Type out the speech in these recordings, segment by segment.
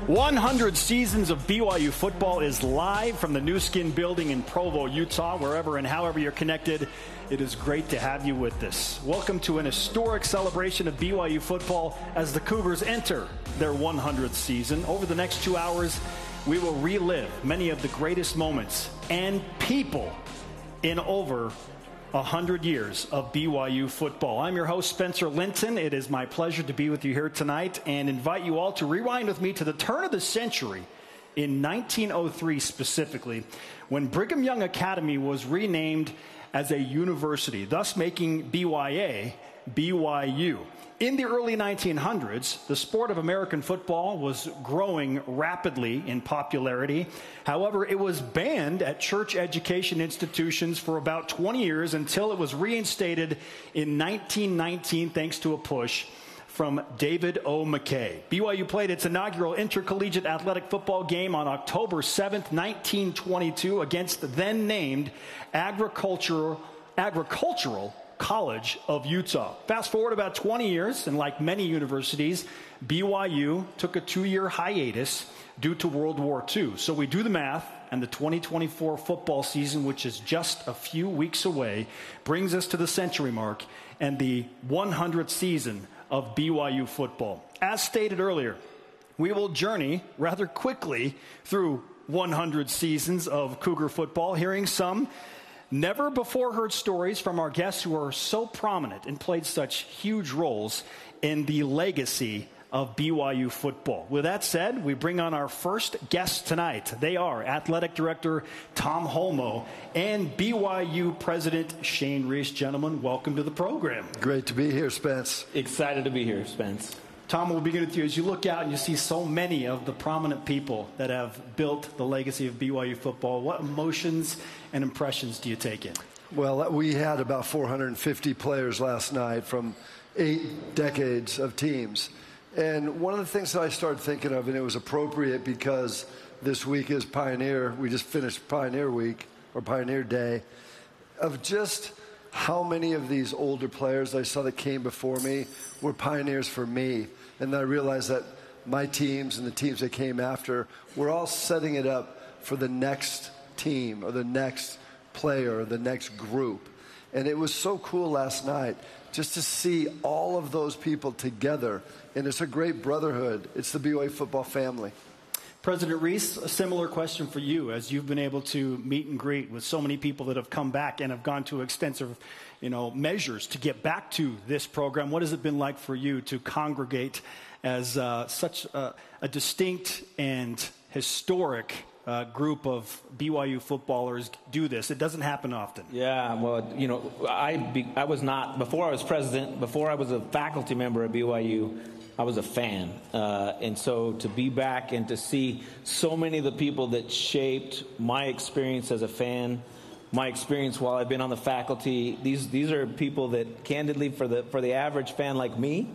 100 seasons of BYU football is live from the Nu Skin building in Provo, Utah. Wherever and however you're connected, it is great to have you with us. Welcome to an historic celebration of BYU football as the Cougars enter their 100th season. Over the next 2 hours, we will relive many of the greatest moments and people in over 100 years of BYU football. I'm your host, Spencer Linton. It is my pleasure to be with you here tonight and invite you all to rewind with me to the turn of the century in 1903 specifically, when Brigham Young Academy was renamed as a university, thus making BYA BYU. In the early 1900s, the sport of American football was growing rapidly in popularity. However, it was banned at church education institutions for about 20 years until it was reinstated in 1919 thanks to a push from David O. McKay. BYU played its inaugural intercollegiate athletic football game on October 7th, 1922 against the then-named Agricultural College of Utah. Fast forward about 20 years, and like many universities, BYU took a 2-year hiatus due to World War II. So we do the math, and the 2024 football season, which is just a few weeks away, brings us to the century mark and the 100th season of BYU football. As stated earlier, we will journey rather quickly through 100 seasons of Cougar football, hearing some never-before-heard stories from our guests who are so prominent and played such huge roles in the legacy of BYU football. With that said, we bring on our first guests tonight. They are Athletic Director Tom Holmoe and BYU President Shane Reese. Gentlemen, welcome to the program. Great to be here, Spence. Excited to be here, Spence. Tom, we'll begin with you. As you look out and you see so many of the prominent people that have built the legacy of BYU football, what emotions and impressions do you take in? Well, we had about 450 players last night from 8 decades of teams. And one of the things that I started thinking of, and it was appropriate because this week is Pioneer. We just finished Pioneer Week, or Pioneer Day, of just how many of these older players I saw that came before me were pioneers for me. And then I realized that my teams and the teams that came after were all setting it up for the next team or the next player or the next group. And it was so cool last night just to see all of those people together. And it's a great brotherhood. It's the BYU football family. President Reese, a similar question for you, as you've been able to meet and greet with so many people that have come back and have gone to extensive, measures to get back to this program. What has it been like for you to congregate as such a distinct and historic group of BYU footballers do this? It doesn't happen often. Yeah, well, I was not, before I was president, before I was a faculty member at BYU, I was a fan. And so to be back and to see so many of the people that shaped my experience as a fan, my experience while I've been on the faculty, these are people that candidly for the average fan like me,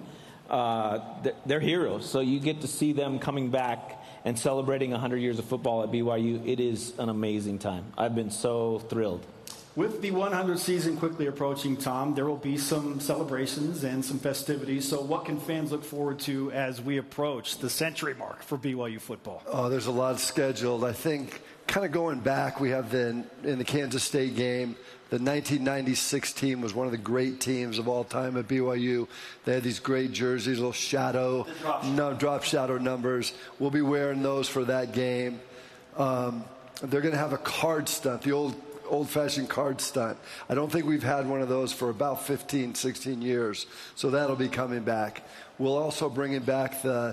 they're heroes. So you get to see them coming back and celebrating 100 years of football at BYU. It is an amazing time. I've been so thrilled. With the 100th season quickly approaching, Tom, there will be some celebrations and some festivities. So what can fans look forward to as we approach the century mark for BYU football? Oh, there's a lot scheduled. I think kind of going back, we have in the Kansas State game, the 1996 team was one of the great teams of all time at BYU. They had these great jerseys, little drop shadow numbers. We'll be wearing those for that game. They're going to have a card stunt, the old-fashioned card stunt. I don't think we've had one of those for about 15, 16 years. So that'll be coming back. We'll also bring back the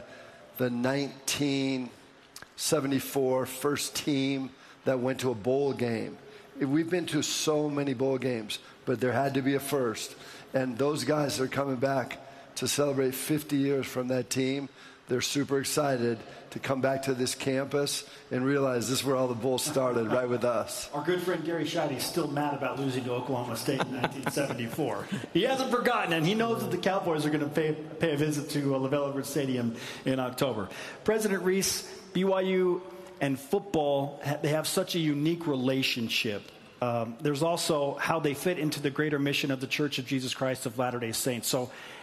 1974 first team that went to a bowl game. We've been to so many bowl games, but there had to be a first. And those guys are coming back to celebrate 50 years from that team. They're super excited to come back to this campus and realize this is where all the Bulls started, right with us. Our good friend Gary Scheide is still mad about losing to Oklahoma State in 1974. He hasn't forgotten, and he knows that the Cowboys are going to pay a visit to LaVell Edwards Stadium in October. President Reese, BYU and football, they have such a unique relationship. There's also how they fit into the greater mission of the Church of Jesus Christ of Latter-day Saints. So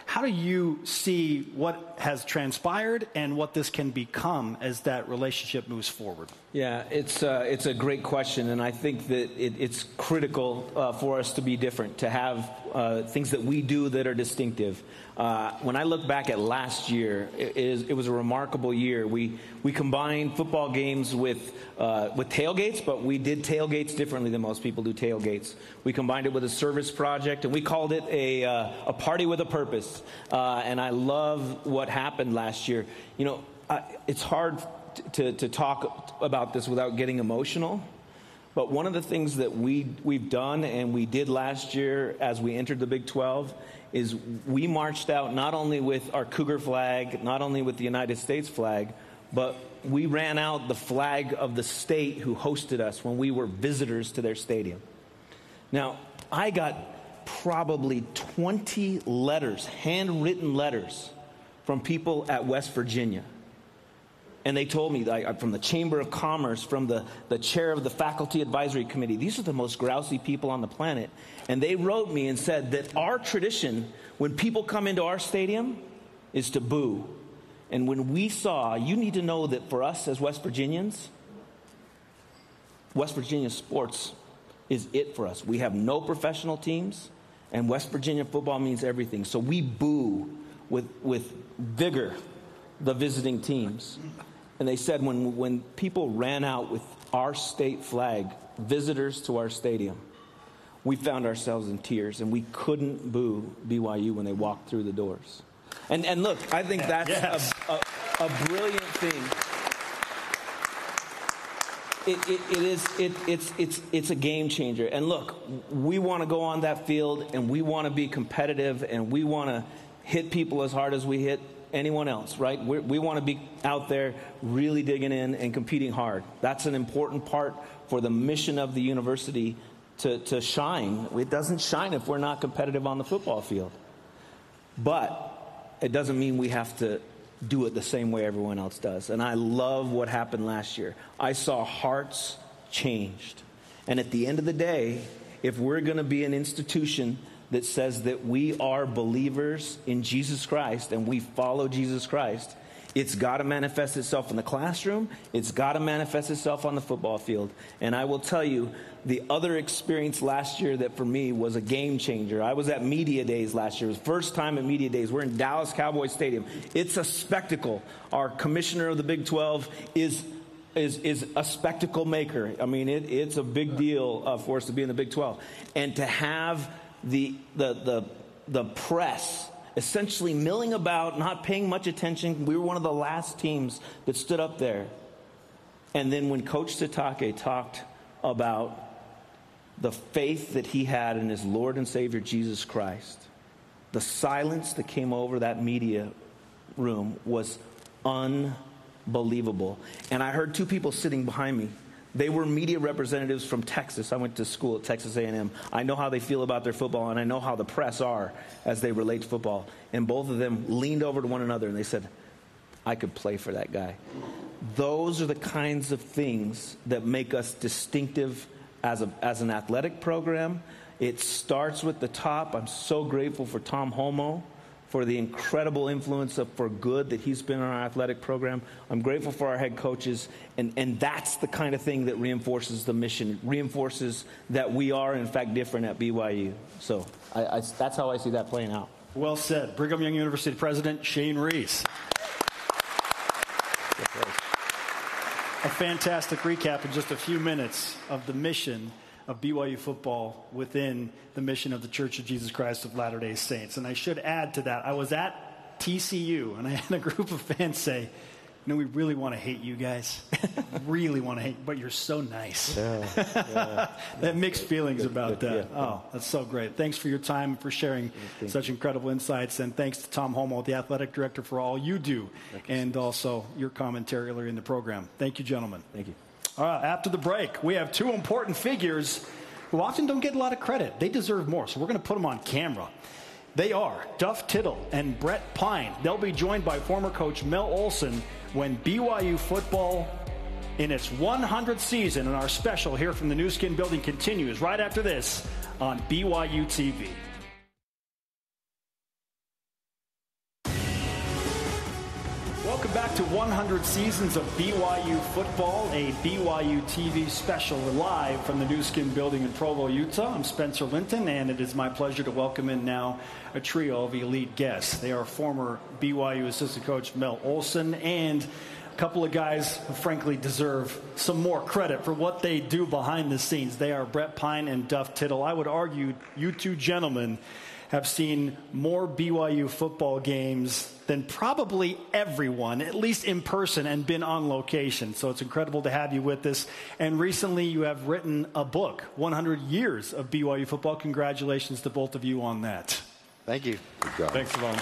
How do you see what has transpired and what this can become as that relationship moves forward? Yeah, it's a great question, and I think that it's critical for us to be different, to have things that we do that are distinctive. When I look back at last year, it was a remarkable year. We combined football games with tailgates, but we did tailgates differently than most people do tailgates. We combined it with a service project, and we called it a party with a purpose. And I love what happened last year. You know, it's hard to talk about this without getting emotional. But one of the things that we've done and we did last year as we entered the Big 12 is we marched out not only with our Cougar flag, not only with the United States flag, but we ran out the flag of the state who hosted us when we were visitors to their stadium. Now, I got probably 20 letters, handwritten letters, from people at West Virginia. And they told me, from the Chamber of Commerce, from the chair of the Faculty Advisory Committee, these are the most grousy people on the planet. And they wrote me and said that our tradition, when people come into our stadium, is to boo. And when we saw, you need to know that for us as West Virginians, West Virginia sports is it for us. We have no professional teams, and West Virginia football means everything. So we boo with vigor the visiting teams. And they said when people ran out with our state flag, visitors to our stadium, we found ourselves in tears, and we couldn't boo BYU when they walked through the doors. And look, I think that's a brilliant thing. It's a game changer. And look, we want to go on that field, and we want to be competitive, and we want to hit people as hard as we hit anyone else, right? We want to be out there really digging in and competing hard. That's an important part for the mission of the university to shine. It doesn't shine if we're not competitive on the football field. But it doesn't mean we have to do it the same way everyone else does. And I love what happened last year. I saw hearts changed. And at the end of the day, if we're going to be an institution that says that we are believers in Jesus Christ and we follow Jesus Christ, it's got to manifest itself in the classroom. It's got to manifest itself on the football field. And I will tell you, the other experience last year that for me was a game changer. I was at Media Days last year. It was the first time at Media Days. We're in Dallas Cowboys Stadium. It's a spectacle. Our commissioner of the Big 12 is a spectacle maker. I mean, it's a big deal for us to be in the Big 12. And to have the press essentially milling about, not paying much attention. We were one of the last teams that stood up there. And then when Coach Sitake talked about the faith that he had in his Lord and Savior Jesus Christ, the silence that came over that media room was unbelievable. And I heard two people sitting behind me. They were media representatives from Texas. I went to school at Texas A&M. I know how they feel about their football, and I know how the press are as they relate to football. And both of them leaned over to one another, and they said, I could play for that guy. Those are the kinds of things that make us distinctive as an athletic program. It starts with the top. I'm so grateful for Tom Holmoe, for the incredible influence for good that he's been in our athletic program. I'm grateful for our head coaches, and that's the kind of thing that reinforces the mission, reinforces that we are, in fact, different at BYU. So that's how I see that playing out. Well said. Brigham Young University President Shane Reese. A fantastic recap in just a few minutes of the mission of BYU football within the mission of the Church of Jesus Christ of Latter-day Saints. And I should add to that, I was at TCU, and I had a group of fans say, we really want to hate you guys. Really want to hate you, but you're so nice. Yeah. That mixed feelings about that. Yeah. Oh, that's so great. Thanks for your time and for sharing such incredible insights. And thanks to Tom Holmoe, the athletic director, for all you do, and also your commentary earlier in the program. Thank you, gentlemen. Thank you. All right, after the break, we have two important figures who often don't get a lot of credit. They deserve more, so we're going to put them on camera. They are Duff Tittle and Brett Pine. They'll be joined by former coach Mel Olson when BYU football in its 100th season, and our special here from the Nu Skin Building continues right after this on BYU TV. Welcome back to 100 Seasons of BYU Football, a BYU TV special live from the Nu Skin Building in Provo, Utah. I'm Spencer Linton, and it is my pleasure to welcome in now a trio of elite guests. They are former BYU assistant coach Mel Olson and a couple of guys who frankly deserve some more credit for what they do behind the scenes. They are Brett Pine and Duff Tittle. I would argue you two gentlemen have seen more BYU football games than probably everyone, at least in person, and been on location. So it's incredible to have you with us. And recently you have written a book, 100 Years of BYU Football. Congratulations to both of you on that. Thank you. Good job. Thanks, Yvonne.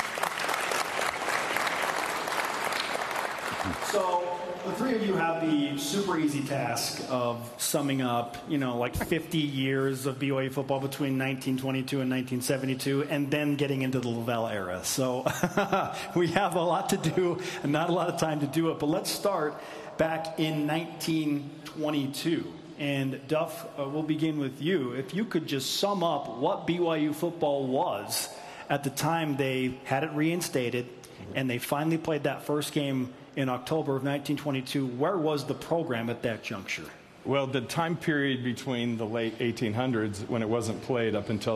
So the three of you have the super easy task of summing up, like 50 years of BYU football between 1922 and 1972, and then getting into the Lavelle era. So we have a lot to do and not a lot of time to do it. But let's start back in 1922. And Duff, we'll begin with you. If you could just sum up what BYU football was at the time they had it reinstated and they finally played that first game in October of 1922, where was the program at that juncture? Well, the time period between the late 1800s, when it wasn't played, up until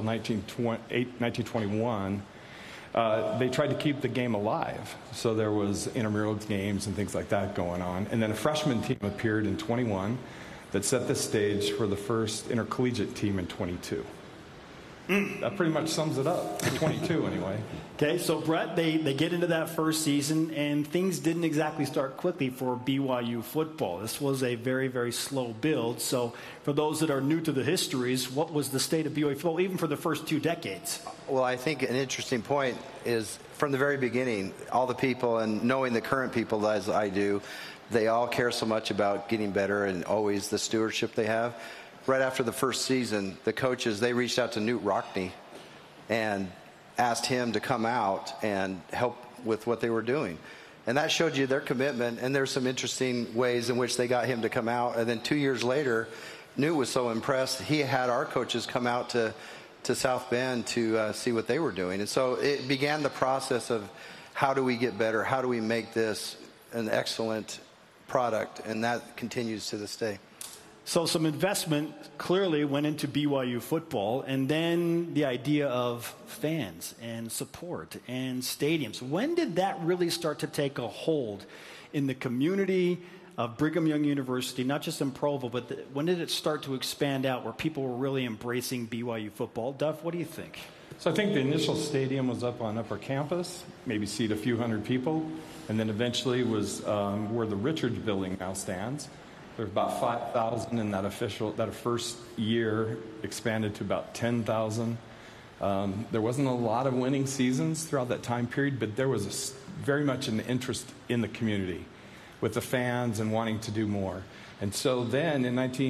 1921, they tried to keep the game alive. So there was intramural games and things like that going on. And then a freshman team appeared in 21 that set the stage for the first intercollegiate team in 22. That pretty much sums it up, 22 anyway. Okay, so Brett, they get into that first season, and things didn't exactly start quickly for BYU football. This was a very, very slow build. So for those that are new to the histories, what was the state of BYU football, even for the first 2 decades? Well, I think an interesting point is from the very beginning, all the people, and knowing the current people as I do, they all care so much about getting better and always the stewardship they have. Right after the first season, the coaches, they reached out to Newt Rockne and asked him to come out and help with what they were doing. And that showed you their commitment, and there's some interesting ways in which they got him to come out. And then 2 years later, Newt was so impressed, he had our coaches come out to South Bend to see what they were doing. And so it began the process of how do we get better, how do we make this an excellent product, and that continues to this day. So some investment clearly went into BYU football, and then the idea of fans and support and stadiums. When did that really start to take a hold in the community of Brigham Young University, not just in Provo, but when did it start to expand out where people were really embracing BYU football? Duff, what do you think? So I think the initial stadium was up on Upper Campus, maybe seat a few hundred people, and then eventually was where the Richards building now stands. There's about 5,000 in that first year, expanded to about 10,000. There wasn't a lot of winning seasons throughout that time period, but there was very much an interest in the community with the fans and wanting to do more. And so then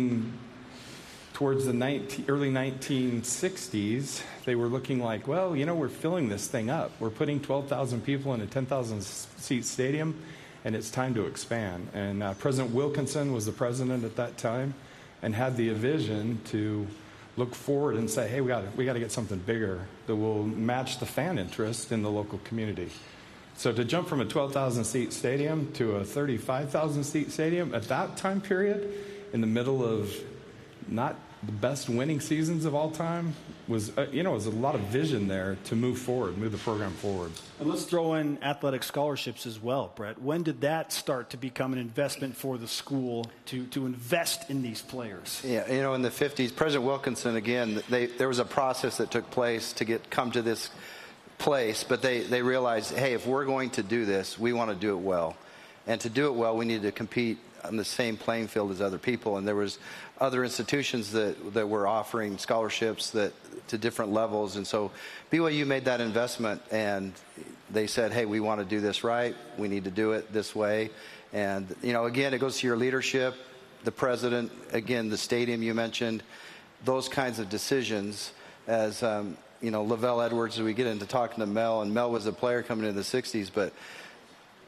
towards the early 1960s, they were looking like, well, we're filling this thing up. We're putting 12,000 people in a 10,000-seat stadium, and it's time to expand. And President Wilkinson was the president at that time and had the vision to look forward and say, hey, we got to get something bigger that will match the fan interest in the local community. So to jump from a 12,000-seat stadium to a 35,000-seat stadium at that time period, in the middle of not the best winning seasons of all time, was was a lot of vision there to move the program forward. And let's throw in athletic scholarships as well, Brett. When did that start to become an investment for the school to invest in these players? Yeah, in the 50s, President Wilkinson, again, there was a process that took place to come to this place, but they realized, hey, if we're going to do this, we want to do it well. And to do it well, we need to compete on the same playing field as other people. And there was other institutions that were offering scholarships to different levels. And so BYU made that investment, and they said, hey, we want to do this right. We need to do it this way. And, again, it goes to your leadership, the president, again, the stadium you mentioned, those kinds of decisions. As, Lavelle Edwards, we get into talking to Mel, and Mel was a player coming into the 60s, but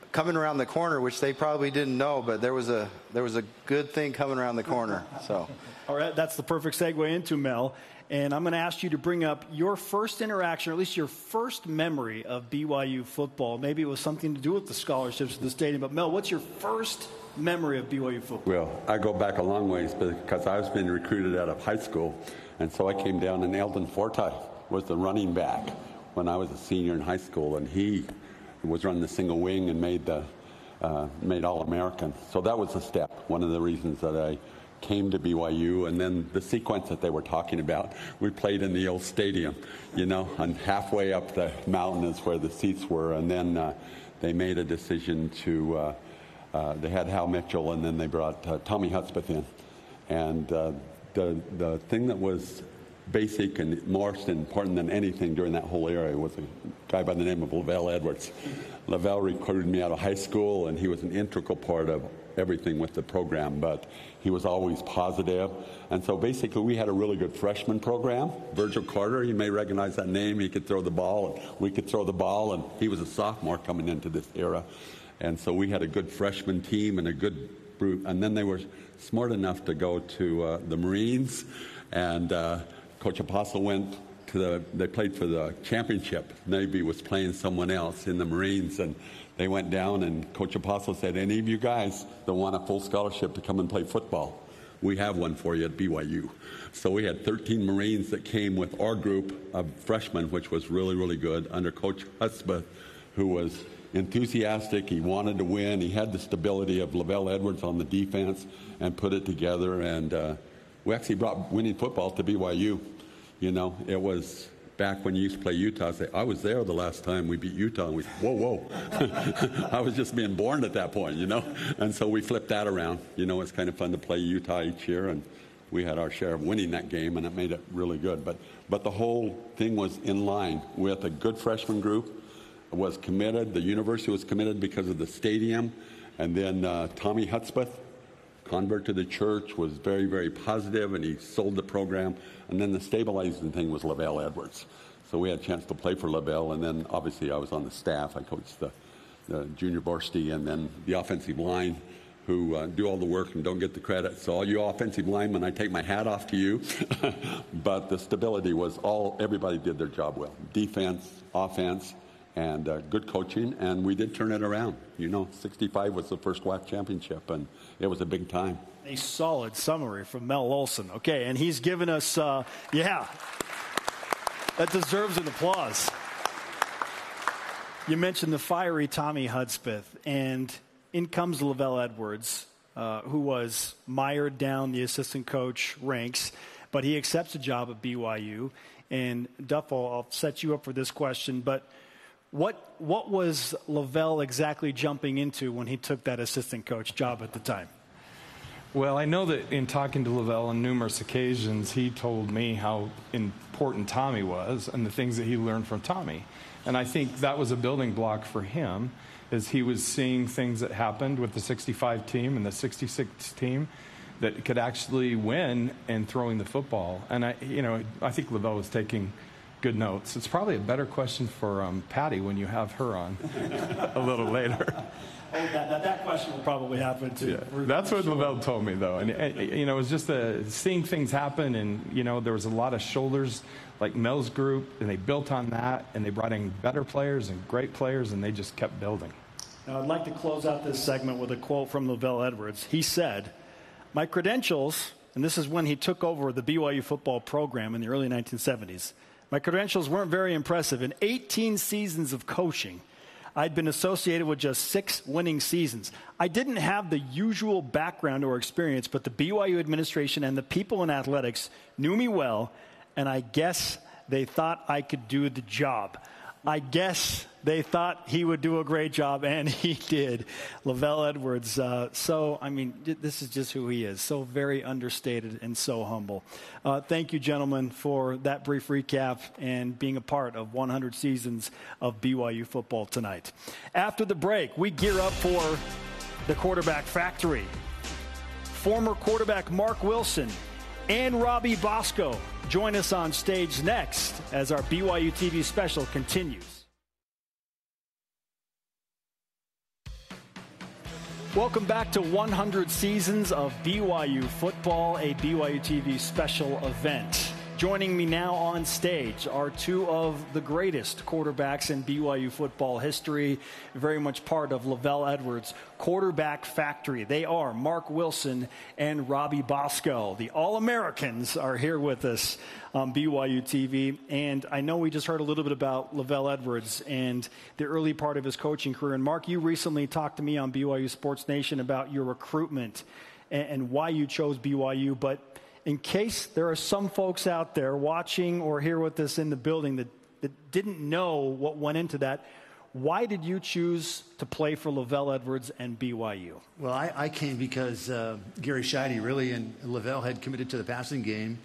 coming around the corner, which they probably didn't know, but there was a good thing coming around the corner. So, all right, that's the perfect segue into Mel. And I'm going to ask you to bring up your first interaction, or at least your first memory of BYU football. Maybe it was something to do with the scholarships at the stadium. But, Mel, what's your first memory of BYU football? Well, I go back a long ways because I was being recruited out of high school. And so I came down, and Eldon Forti was the running back when I was a senior in high school. And he was running the single wing and made All-American. So that was a step, one of the reasons that I came to BYU. And then the sequence that they were talking about, we played in the old stadium, and halfway up the mountain is where the seats were. And then they made a decision to, they had Hal Mitchell, and then they brought Tommy Hudspeth in. And the thing that was basic and more important than anything during that whole era was a guy by the name of Lavelle Edwards. Lavelle recruited me out of high school, and he was an integral part of everything with the program, but he was always positive. And so basically we had a really good freshman program. Virgil Carter, you may recognize that name. He could throw the ball, and we could throw the ball, and he was a sophomore coming into this era. And so we had a good freshman team and a good group. And then they were smart enough to go to the Marines, and Coach Apostle went to they played for the championship. Navy was playing someone else in the Marines, and they went down, and Coach Apostle said, any of you guys that want a full scholarship to come and play football, we have one for you at BYU. So we had 13 Marines that came with our group of freshmen, which was really, really good, under Coach Hudspeth, who was enthusiastic. He wanted to win. He had the stability of Lavelle Edwards on the defense and put it together. And we actually brought winning football to BYU. It was back when you used to play Utah. I was there the last time we beat Utah, and we said, whoa. I was just being born at that point, And so we flipped that around. It's kind of fun to play Utah each year, and we had our share of winning that game, and it made it really good. But the whole thing was in line with a good freshman group, was committed. The university was committed because of the stadium. And then Tommy Hudspeth, convert to the church, was very, very positive, and he sold the program. And then the stabilizing thing was Lavelle Edwards. So we had a chance to play for Lavelle, and then obviously I was on the staff. I coached the junior varsity, and then the offensive line, who do all the work and don't get the credit. So all you offensive linemen, I take my hat off to you. But the stability was everybody did their job well. Defense, offense, and good coaching, and we did turn it around. 65 was the first WAC championship, and it was a big time. A solid summary from Mel Olson. Okay, and he's given us, that deserves an applause. You mentioned the fiery Tommy Hudspeth, and in comes Lavelle Edwards, who was mired down the assistant coach ranks, but he accepts a job at BYU. And Duffel, I'll set you up for this question, but what was Lavelle exactly jumping into when he took that assistant coach job at the time? Well, I know that in talking to Lavelle on numerous occasions, he told me how important Tommy was and the things that he learned from Tommy. And I think that was a building block for him, as he was seeing things that happened with the 65 team and the 66 team that could actually win and throwing the football. And I think Lavelle was taking good notes. It's probably a better question for Patty when you have her on a little later. That question will probably happen too. Yeah. That's what Lavelle told me, though. And it was just seeing things happen, and there was a lot of shoulders, like Mel's group, and they built on that, and they brought in better players and great players, and they just kept building. Now, I'd like to close out this segment with a quote from Lavelle Edwards. He said, "My credentials," and this is when he took over the BYU football program in the early 1970s, "my credentials weren't very impressive. In 18 seasons of coaching, I'd been associated with just 6 winning seasons. I didn't have the usual background or experience, but the BYU administration and the people in athletics knew me well, and I guess they thought I could do the job." I guess they thought he would do a great job, and he did. Lavelle Edwards, this is just who he is. So very understated and so humble. Thank you, gentlemen, for that brief recap and being a part of 100 seasons of BYU football tonight. After the break, we gear up for the quarterback factory. Former quarterback Mark Wilson and Robbie Bosco join us on stage next as our BYU TV special continues. Welcome back to 100 Seasons of BYU Football, a BYU TV special event. Joining me now on stage are two of the greatest quarterbacks in BYU football history, very much part of LaVell Edwards' quarterback factory. They are Mark Wilson and Robbie Bosco. The All-Americans are here with us on BYU TV. And I know we just heard a little bit about LaVell Edwards and the early part of his coaching career. And Mark, you recently talked to me on BYU Sports Nation about your recruitment and why you chose BYU. But in case there are some folks out there watching or here with us in the building that didn't know what went into that, why did you choose to play for LaVell Edwards and BYU? Well, I came because Gary Scheide really and LaVell had committed to the passing game.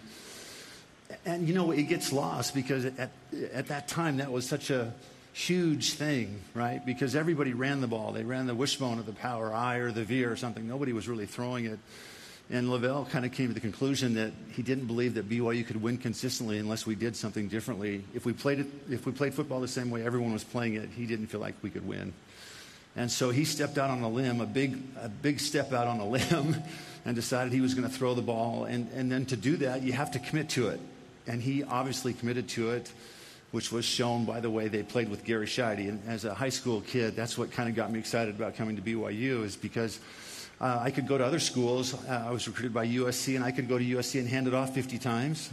And, you know, it gets lost because at that time that was such a huge thing, right? Because everybody ran the ball. They ran the wishbone of the power I or the V or something. Nobody was really throwing it. And LaVell kind of came to the conclusion that he didn't believe that BYU could win consistently unless we did something differently. If we played football the same way everyone was playing it, he didn't feel like we could win. And so he stepped out on a limb, a big step out on a limb, and decided he was going to throw the ball. And then to do that, you have to commit to it. And he obviously committed to it, which was shown by the way they played with Gary Scheide. And as a high school kid, that's what kind of got me excited about coming to BYU, is because I could go to other schools. I was recruited by USC, and I could go to USC and hand it off 50 times.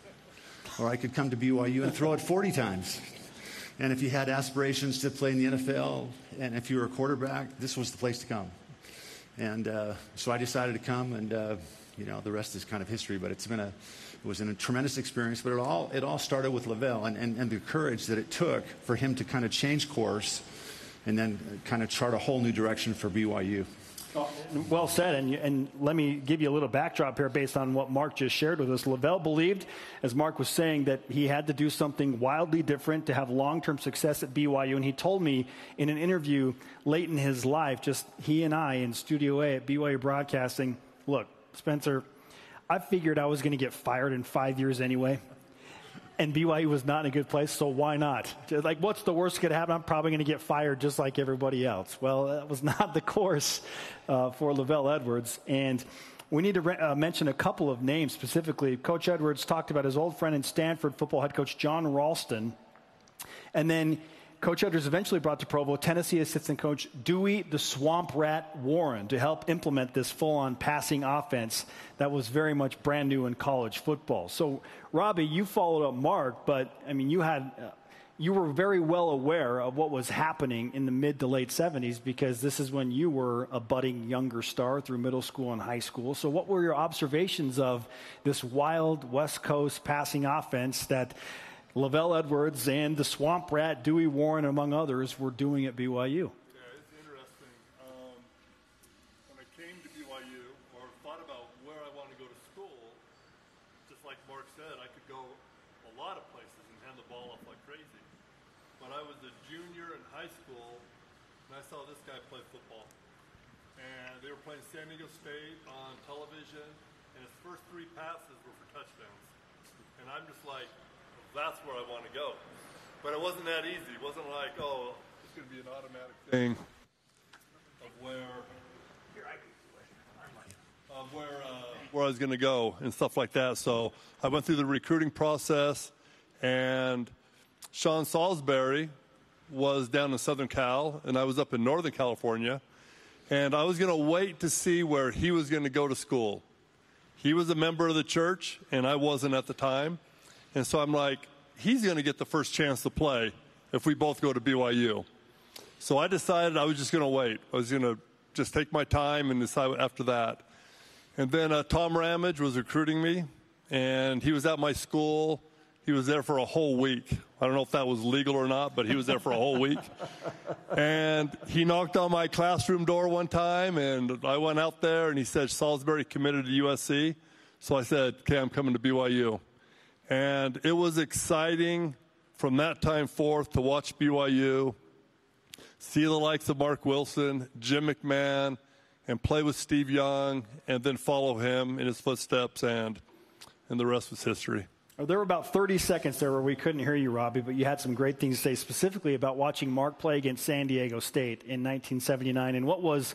Or I could come to BYU and throw it 40 times. And if you had aspirations to play in the NFL, and if you were a quarterback, this was the place to come. And so I decided to come, and the rest is kind of history. But it was a tremendous experience. But it all started with LaVell and the courage that it took for him to kind of change course and then kind of chart a whole new direction for BYU. Well said, and let me give you a little backdrop here based on what Mark just shared with us. LaVell believed, as Mark was saying, that he had to do something wildly different to have long-term success at BYU, and he told me in an interview late in his life, just he and I in Studio A at BYU Broadcasting, look, Spencer, I figured I was going to get fired in 5 years anyway. And BYU was not in a good place, so why not? Like, what's the worst that could happen? I'm probably going to get fired just like everybody else. Well, that was not the course for LaVell Edwards. And we need to mention a couple of names specifically. Coach Edwards talked about his old friend in Stanford football head coach John Ralston. And then Coach Edwards eventually brought to Provo Tennessee assistant coach Dewey the Swamp Rat Warren to help implement this full-on passing offense that was very much brand new in college football. So, Robbie, you followed up Mark, but, I mean, you were very well aware of what was happening in the mid to late 70s because this is when you were a budding younger star through middle school and high school. So what were your observations of this wild West Coast passing offense that LaVell Edwards and the Swamp Rat, Dewey Warren, among others, were doing at BYU? Yeah, it's interesting. When I came to BYU, or thought about where I wanted to go to school, just like Mark said, I could go a lot of places and hand the ball off like crazy. But I was a junior in high school, and I saw this guy play football. And they were playing San Diego State on television, and his first 3 passes were for touchdowns. And I'm just like, that's where I want to go. But it wasn't that easy. It wasn't like, oh, it's going to be an automatic thing of where I was going to go and stuff like that. So I went through the recruiting process, and Sean Salisbury was down in Southern Cal, and I was up in Northern California. And I was going to wait to see where he was going to go to school. He was a member of the church, and I wasn't at the time. And so I'm like, he's going to get the first chance to play if we both go to BYU. So I decided I was just going to wait. I was going to just take my time and decide after that. And then Tom Ramage was recruiting me, and he was at my school. He was there for a whole week. I don't know if that was legal or not, but he was there for a whole week. And he knocked on my classroom door one time, and I went out there, and he said, Salisbury committed to USC. So I said, okay, I'm coming to BYU. And it was exciting from that time forth to watch BYU, see the likes of Mark Wilson, Jim McMahon, and play with Steve Young, and then follow him in his footsteps, and the rest was history. There were about 30 seconds there where we couldn't hear you, Robbie, but you had some great things to say specifically about watching Mark play against San Diego State in 1979. And what was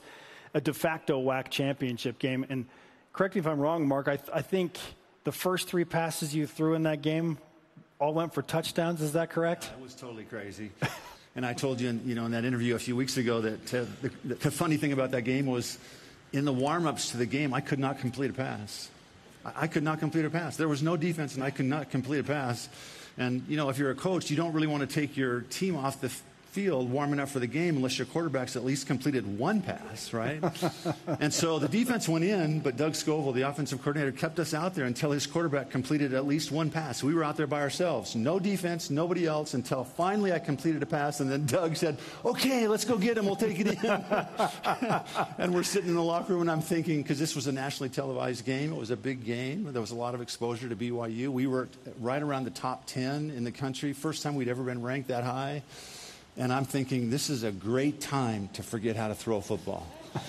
a de facto WAC championship game. And correct me if I'm wrong, Mark, I think the first 3 passes you threw in that game all went for touchdowns. Is that correct? That was totally crazy. And I told you, in that interview a few weeks ago that the funny thing about that game was in the warm-ups to the game, I could not complete a pass. I could not complete a pass. There was no defense, and I could not complete a pass. And, if you're a coach, you don't really want to take your team off the field warming up for the game unless your quarterback's at least completed 1 pass, right? And so the defense went in, but Doug Scoville, the offensive coordinator, kept us out there until his quarterback completed at least 1 pass. We were out there by ourselves. No defense, nobody else, until finally I completed a pass, and then Doug said, okay, let's go get him. We'll take it in. And we're sitting in the locker room, and I'm thinking, because this was a nationally televised game, it was a big game. There was a lot of exposure to BYU. We were right around the top 10 in the country. First time we'd ever been ranked that high. And I'm thinking, this is a great time to forget how to throw a football.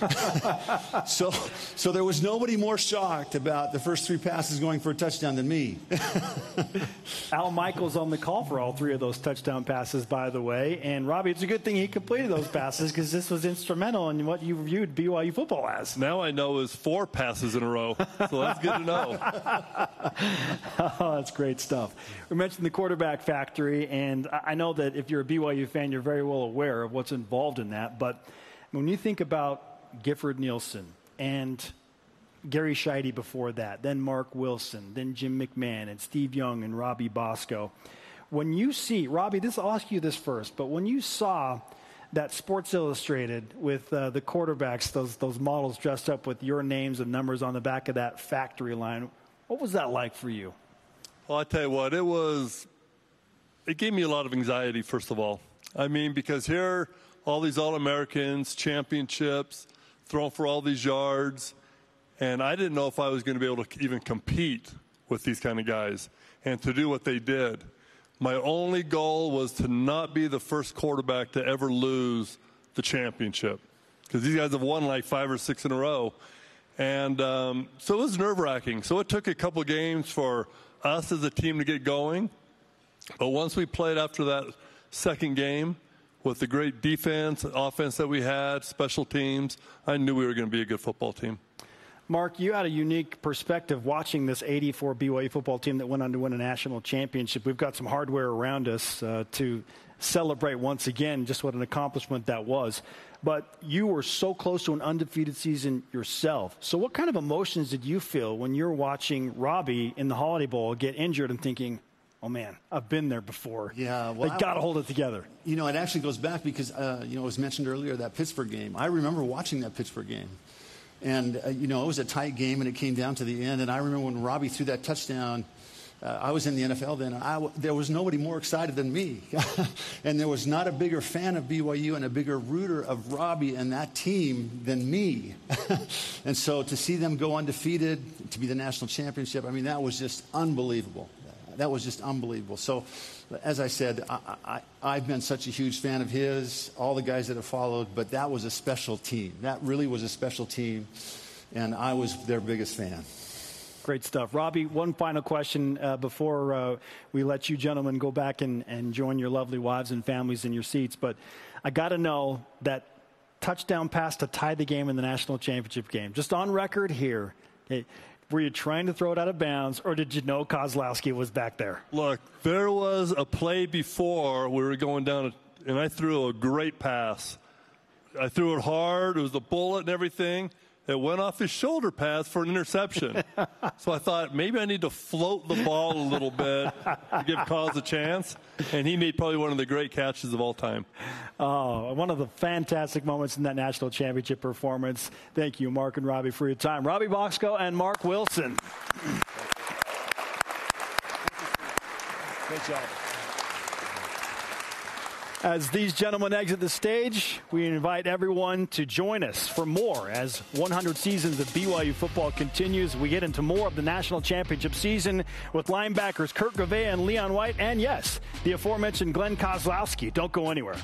So there was nobody more shocked about the first 3 passes going for a touchdown than me. Al Michaels on the call for all 3 of those touchdown passes, by the way. And, Robbie, it's a good thing he completed those passes because this was instrumental in what you viewed BYU football as. Now I know is 4 passes in a row, so that's good to know. Oh, that's great stuff. We mentioned the quarterback factory, and I know that if you're a BYU fan, you're very well aware of what's involved in that. But when you think about Gifford Nielsen and Gary Scheide before that, then Mark Wilson, then Jim McMahon and Steve Young and Robbie Bosco. When you see, Robbie, I'll ask you this first, but when you saw that Sports Illustrated with the quarterbacks, those models dressed up with your names and numbers on the back of that factory line, what was that like for you? Well, I tell you what, it gave me a lot of anxiety, first of all. I mean, because here, all these All-Americans, championships, throwing for all these yards, and I didn't know if I was going to be able to even compete with these kind of guys and to do what they did. My only goal was to not be the first quarterback to ever lose the championship because these guys have won like 5 or 6 in a row. And so it was nerve-wracking. So it took a couple games for us as a team to get going. But once we played after that second game, with the great defense, offense that we had, special teams, I knew we were going to be a good football team. Mark, you had a unique perspective watching this 84 BYU football team that went on to win a national championship. We've got some hardware around us to celebrate once again just what an accomplishment that was. But you were so close to an undefeated season yourself. So what kind of emotions did you feel when you're watching Robbie in the Holiday Bowl get injured and thinking, oh, man, I've been there before. Yeah, well, they got to hold it together. It actually goes back because, it was mentioned earlier, that Pittsburgh game. I remember watching that Pittsburgh game. And, it was a tight game, and it came down to the end. And I remember when Robbie threw that touchdown, I was in the NFL then. There was nobody more excited than me. And there was not a bigger fan of BYU and a bigger rooter of Robbie and that team than me. And so to see them go undefeated, to be the national championship, that was just unbelievable. That was just unbelievable. So, as I said, I've been such a huge fan of his, all the guys that have followed, but that was a special team. That really was a special team, and I was their biggest fan. Great stuff. Robbie, one final question before we let you gentlemen go back and join your lovely wives and families in your seats. But I got to know that touchdown pass to tie the game in the national championship game. Just on record here. Okay, were you trying to throw it out of bounds, or did you know Kozlowski was back there? Look, there was a play before we were going down, and I threw a great pass. I threw it hard. It was a bullet and everything. It went off his shoulder pads for an interception. So I thought maybe I need to float the ball a little bit to give Cos a chance. And he made probably one of the great catches of all time. Oh, one of the fantastic moments in that national championship performance. Thank you, Mark and Robbie, for your time. Robbie Bosco and Mark Wilson. Great job. As these gentlemen exit the stage, we invite everyone to join us for more as 100 seasons of BYU football continues. We get into more of the national championship season with linebackers Kurt Gouveia and Leon White, and yes, the aforementioned Glenn Kozlowski. Don't go anywhere.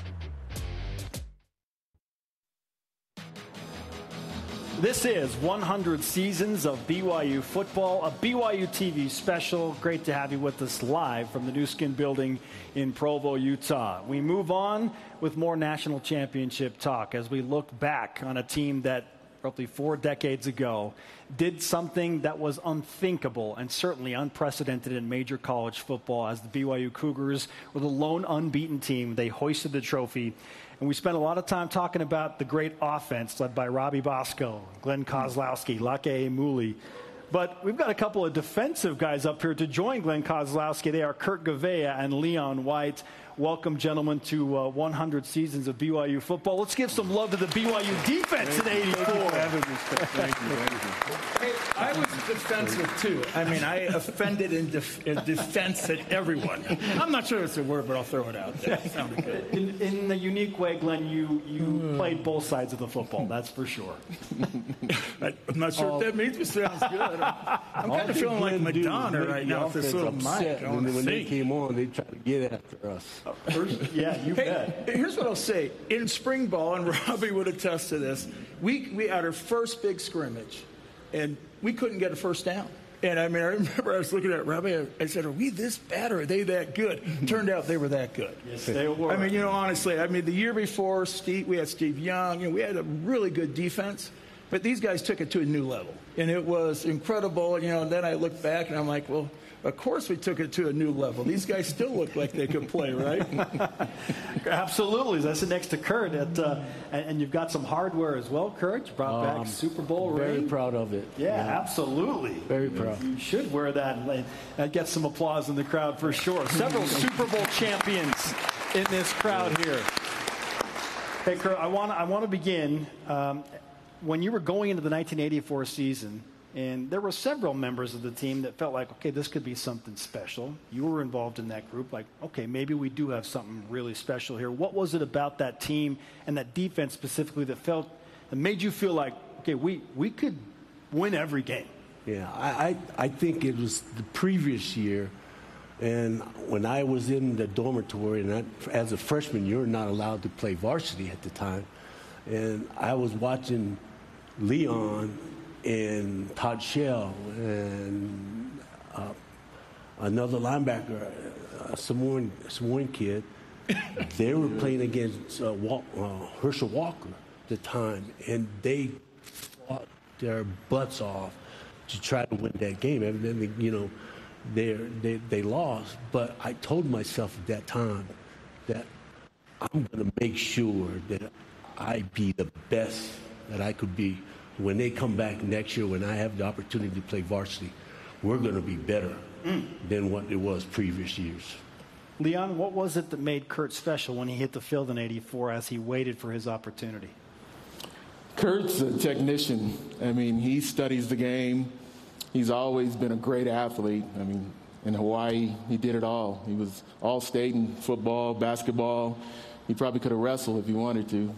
This is 100 seasons of BYU football, a BYU TV special. Great to have you with us live from the Nu Skin Building in Provo, Utah. We move on with more national championship talk as we look back on a team that roughly 4 decades ago, did something that was unthinkable and certainly unprecedented in major college football as the BYU Cougars were the lone unbeaten team. They hoisted the trophy. And we spent a lot of time talking about the great offense led by Robbie Bosco, Glenn Kozlowski, Lake Muli. But we've got a couple of defensive guys up here to join Glenn Kozlowski. They are Kurt Gouveia and Leon White. Welcome, gentlemen, to 100 seasons of BYU football. Let's give some love to the BYU defense in '84. Thank you. Hey, I was defensive, too. I mean, I offended in defense at everyone. I'm not sure it's a word, but I'll throw it out there. It sounded good. In a unique way, Glenn, you played both sides of the football, that's for sure. I'm not sure what that means, but it sounds good. I'm kind of feeling like Madonna right now with this little mic. When they came on, they tried to get after us. Yeah, you bet. Here's what I'll say. In spring ball, and Robbie would attest to this, we had our first big scrimmage, and we couldn't get a first down. And I mean, I remember I was looking at Robbie, I said, are we this bad or are they that good? Turned out they were that good. Yes, they were. I mean, honestly, the year before, we had Steve Young, we had a really good defense, but these guys took it to a new level. And it was incredible, and then I look back and I'm like, well, of course we took it to a new level. These guys still look like they could play, right? Absolutely. As I sit next to Kurt, and you've got some hardware as well, Kurt. You brought back Super Bowl ring. Very proud of it. Yeah, absolutely. Very proud. You should wear that. That gets some applause in the crowd for sure. Several Super Bowl champions in this crowd here. Hey, Kurt, I want to begin. When you were going into the 1984 season, and there were several members of the team that felt like, okay, this could be something special. You were involved in that group, like, okay, maybe we do have something really special here. What was it about that team and that defense specifically that made you feel like, okay, we could win every game? Yeah, I think it was the previous year, and when I was in the dormitory, and as a freshman, you're not allowed to play varsity at the time, and I was watching Leon and Todd Shell and another linebacker, a Samoan kid. They were playing against Herschel Walker at the time, and they fought their butts off to try to win that game. Evidently, they lost. But I told myself at that time that I'm going to make sure that I be the best that I could be. When they come back next year, when I have the opportunity to play varsity, we're going to be better than what it was previous years. Leon, what was it that made Kurt special when he hit the field in '84 as he waited for his opportunity? Kurt's a technician. I mean, he studies the game. He's always been a great athlete. I mean, in Hawaii, he did it all. He was all-state in football, basketball. He probably could have wrestled if he wanted to.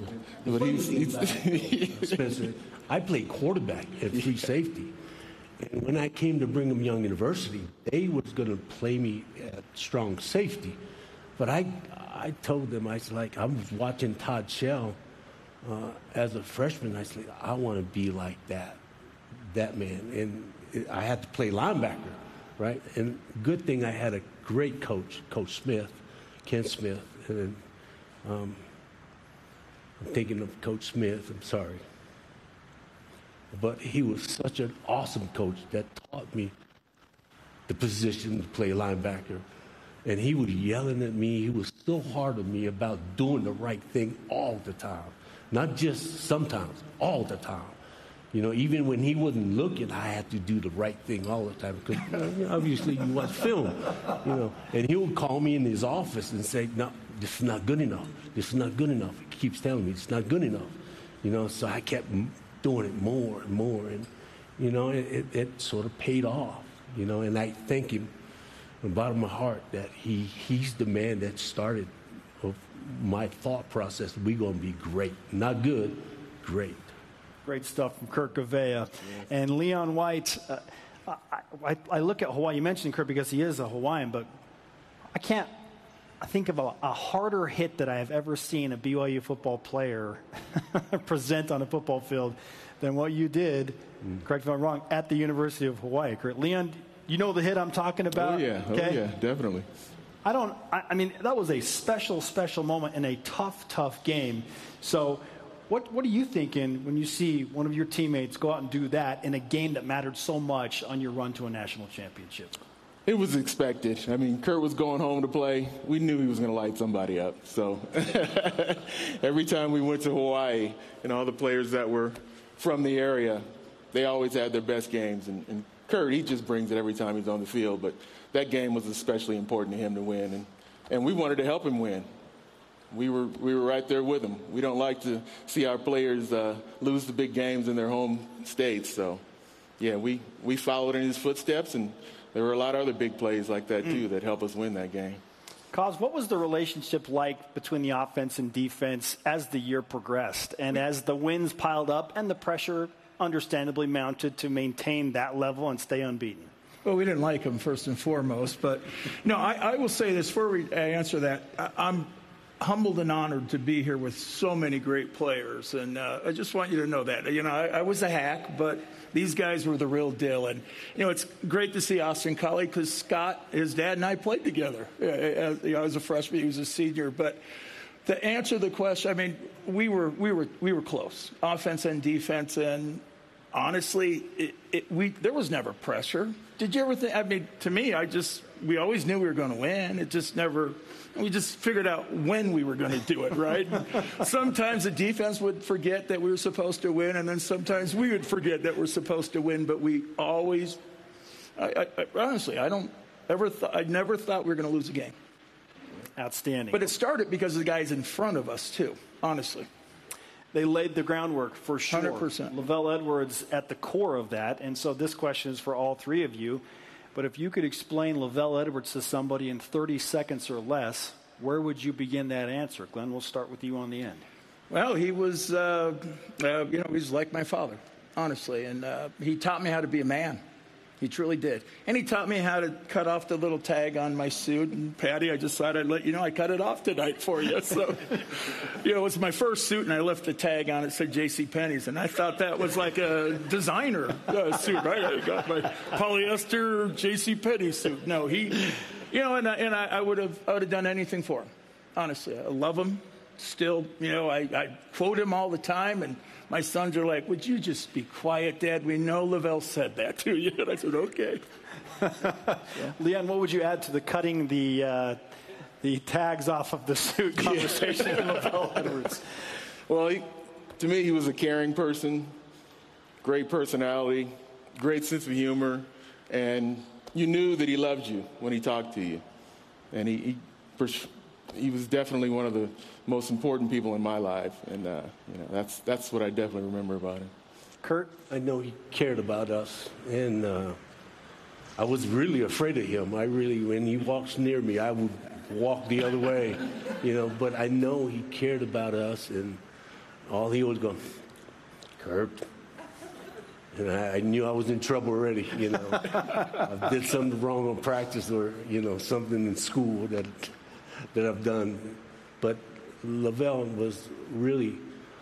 But Spencer, I played quarterback at free safety. And when I came to Brigham Young University, they was going to play me at strong safety. But I told them, I was watching Todd Shell as a freshman. I said, I want to be like that man. And I had to play linebacker, right? And good thing I had a great coach, Coach Smith, Ken Smith. And I'm thinking of Coach Smith, I'm sorry. But he was such an awesome coach that taught me the position to play linebacker. And he was yelling at me. He was so hard on me about doing the right thing all the time. Not just sometimes, all the time. Even when he wasn't looking, I had to do the right thing all the time. Because obviously you watch film, And he would call me in his office and say, no, this is not good enough. This is not good enough. He keeps telling me it's not good enough. So I kept doing it more and more. And, it sort of paid off, And I thank him from the bottom of my heart that he's the man that started my thought process. We're going to be great. Not good, great. Great stuff from Kurt Gouveia. And Leon White, I look at Hawaii. You mentioned Kurt because he is a Hawaiian, but I think of a harder hit that I have ever seen a BYU football player present on a football field than what you did, correct me if I'm wrong, at the University of Hawaii. Kurt, Leon, you know the hit I'm talking about? Oh, yeah, definitely. I mean, that was a special moment in a tough game. So What are you thinking when you see one of your teammates go out and do that in a game that mattered so much on your run to a national championship? It was expected. I mean, Kurt was going home to play. We knew he was going to light somebody up. So every time we went to Hawaii, and all the players that were from the area, they always had their best games. And Kurt, he just brings it every time he's on the field. But that game was especially important to him to win. And we wanted to help him win. We were right there with him. We don't like to see our players lose the big games in their home states. So, yeah, we followed in his footsteps, and there were a lot of other big plays like that, too, that helped us win that game. Cos, what was the relationship like between the offense and defense as the year progressed and as the wins piled up and the pressure understandably mounted to maintain that level and stay unbeaten? Well, we didn't like him, first and foremost. But, no, I will say this before I answer that. I'm humbled and honored to be here with so many great players. And I just want you to know that. You know, I was a hack, but these guys were the real deal. And, you know, it's great to see Austin Collie because Scott, his dad, and I played together. I was a freshman. He was a senior. But to answer the question, I mean, we were close, offense and defense. And honestly, there was never pressure. Did you ever think? I mean, to me, we always knew we were going to win. It just never. We just figured out when we were going to do it, right? Sometimes the defense would forget that we were supposed to win, and then sometimes we would forget that we're supposed to win. But we always, honestly, I never thought we were going to lose a game. Outstanding. But it started because of the guys in front of us too. Honestly, they laid the groundwork for sure. 100%. Lavelle Edwards at the core of that, and so this question is for all three of you. But if you could explain Lavelle Edwards to somebody in 30 seconds or less, where would you begin that answer? Glenn, we'll start with you on the end. Well, he was, he's like my father, honestly. And he taught me how to be a man. He truly did. And he taught me how to cut off the little tag on my suit. And, Patty, I just thought I'd let you know I cut it off tonight for you. So, it was my first suit, and I left the tag on it. Said JCPenney's. And I thought that was like a designer suit, right? I got my polyester JCPenney suit. No, I would have done anything for him. Honestly, I love him. Still, I quote him all the time, and my sons are like, would you just be quiet, Dad? We know Lavelle said that to you. And I said, okay. Leon, what would you add to the cutting the tags off of the suit conversation with Lavelle Edwards? Well, to me, he was a caring person, great personality, great sense of humor, and you knew that he loved you when he talked to you. And he was definitely one of the most important people in my life, and that's what I definitely remember about him. Kurt? I know he cared about us, and I was really afraid of him. When he walks near me, I would walk the other way, but I know he cared about us, and all he was going, Kurt. And I knew I was in trouble already, I did something wrong on practice or, something in school that I've done. But Lavelle was really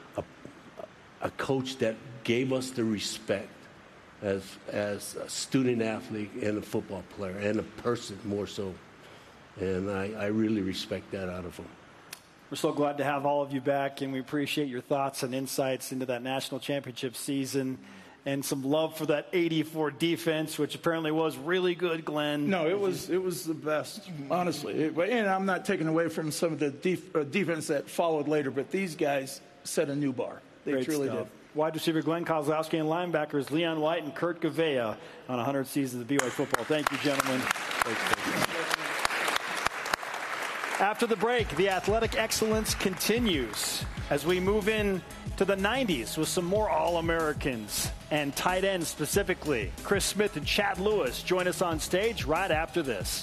a coach that gave us the respect as a student athlete and a football player and a person more so. And I really respect that out of him. We're so glad to have all of you back, and we appreciate your thoughts and insights into that national championship season and some love for that 84 defense, which apparently was really good, Glenn. No, it was the best, honestly. And I'm not taking away from some of the defense that followed later, but these guys set a new bar. They Great truly stuff. did. Wide receiver Glenn Kozlowski and linebackers Leon White and Kurt Gavea on 100 seasons of BYU football. Thank you, gentlemen. After the break, the athletic excellence continues as we move in to the 90s with some more All-Americans and tight ends specifically. Chris Smith and Chad Lewis join us on stage right after this.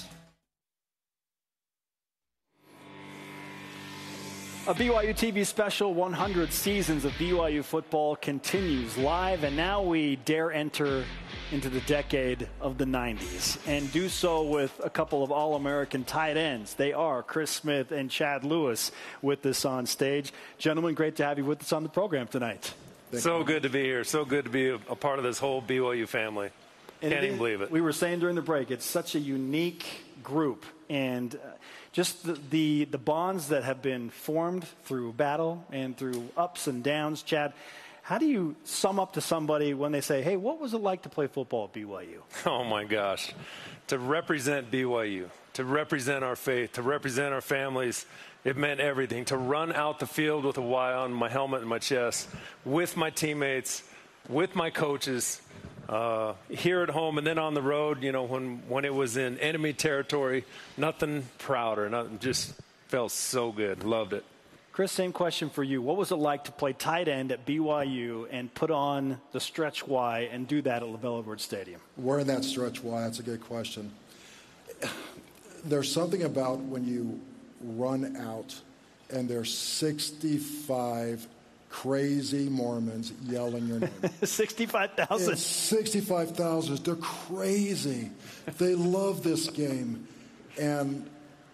A BYU TV special, 100 seasons of BYU football, continues live, and now we dare enter into the decade of the 90s and do so with a couple of All-American tight ends. They are Chris Smith and Chad Lewis with us on stage. Gentlemen, great to have you with us on the program tonight. So good to be here. So good to be a part of this whole BYU family. Can't even believe it. We were saying during the break, it's such a unique group, and just the bonds that have been formed through battle and through ups and downs. Chad, how do you sum up to somebody when they say, hey, what was it like to play football at BYU? Oh, my gosh. To represent BYU, to represent our faith, to represent our families, it meant everything. To run out the field with a Y on my helmet and my chest, with my teammates, with my coaches, here at home and then on the road, when it was in enemy territory, nothing prouder. Just felt so good. Loved it. Chris, same question for you. What was it like to play tight end at BYU and put on the stretch Y and do that at LaVell Edwards Stadium? Wearing that stretch Y, that's a good question. There's something about when you run out and there's 65 crazy Mormons yelling your name. 65,000. 65,000. They're crazy. They love this game. And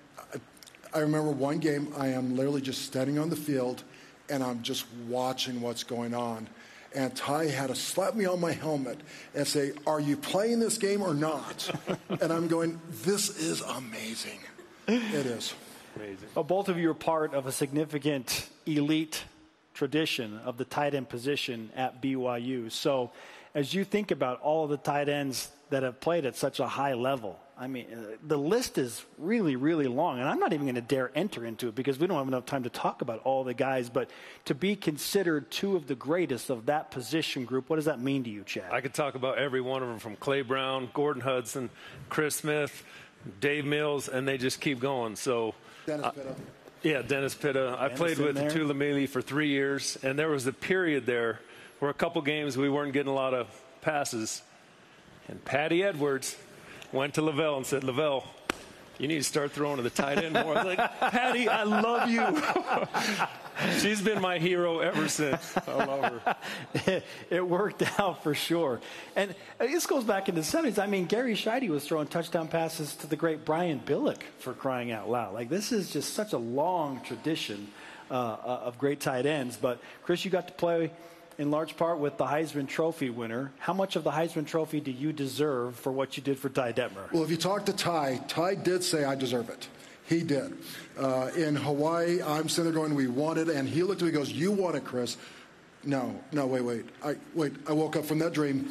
I remember one game, I am literally just standing on the field, and I'm just watching what's going on. And Ty had to slap me on my helmet and say, are you playing this game or not? And I'm going, this is amazing. It is. Amazing. Well, both of you are part of a significant elite tradition of the tight end position at BYU. So as you think about all of the tight ends that have played at such a high level, I mean, the list is really, really long. And I'm not even going to dare enter into it because we don't have enough time to talk about all the guys. But to be considered two of the greatest of that position group, what does that mean to you, Chad? I could talk about every one of them, from Clay Brown, Gordon Hudson, Chris Smith, Dave Mills, and they just keep going. So Dennis Pitta. Yeah, Dennis Pitta. I played with Tulamili for 3 years, and there was a period there where a couple games we weren't getting a lot of passes. And Patty Edwards went to LaVell and said, LaVell, you need to start throwing to the tight end more. I was like, Patty, I love you. She's been my hero ever since. I love her. It worked out for sure. And this goes back into the 70s. I mean, Gary Scheide was throwing touchdown passes to the great Brian Billick, for crying out loud. Like, this is just such a long tradition of great tight ends. But, Chris, you got to play in large part with the Heisman Trophy winner. How much of the Heisman Trophy do you deserve for what you did for Ty Detmer? Well, if you talk to Ty did say I deserve it. He did. In Hawaii, I'm sitting there going, we won it. And he looked at me and goes, you won it, Chris. No, wait. I woke up from that dream.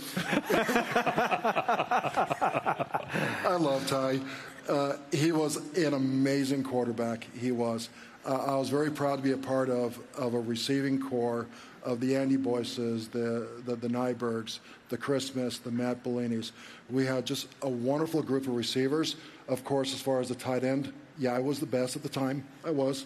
I love Ty. He was an amazing quarterback. He was. I was very proud to be a part of a receiving corps of the Andy Boyces, the Nybergs, the Chris Smiths, the Matt Bellinis. We had just a wonderful group of receivers. Of course, as far as the tight end, I was the best at the time. I was.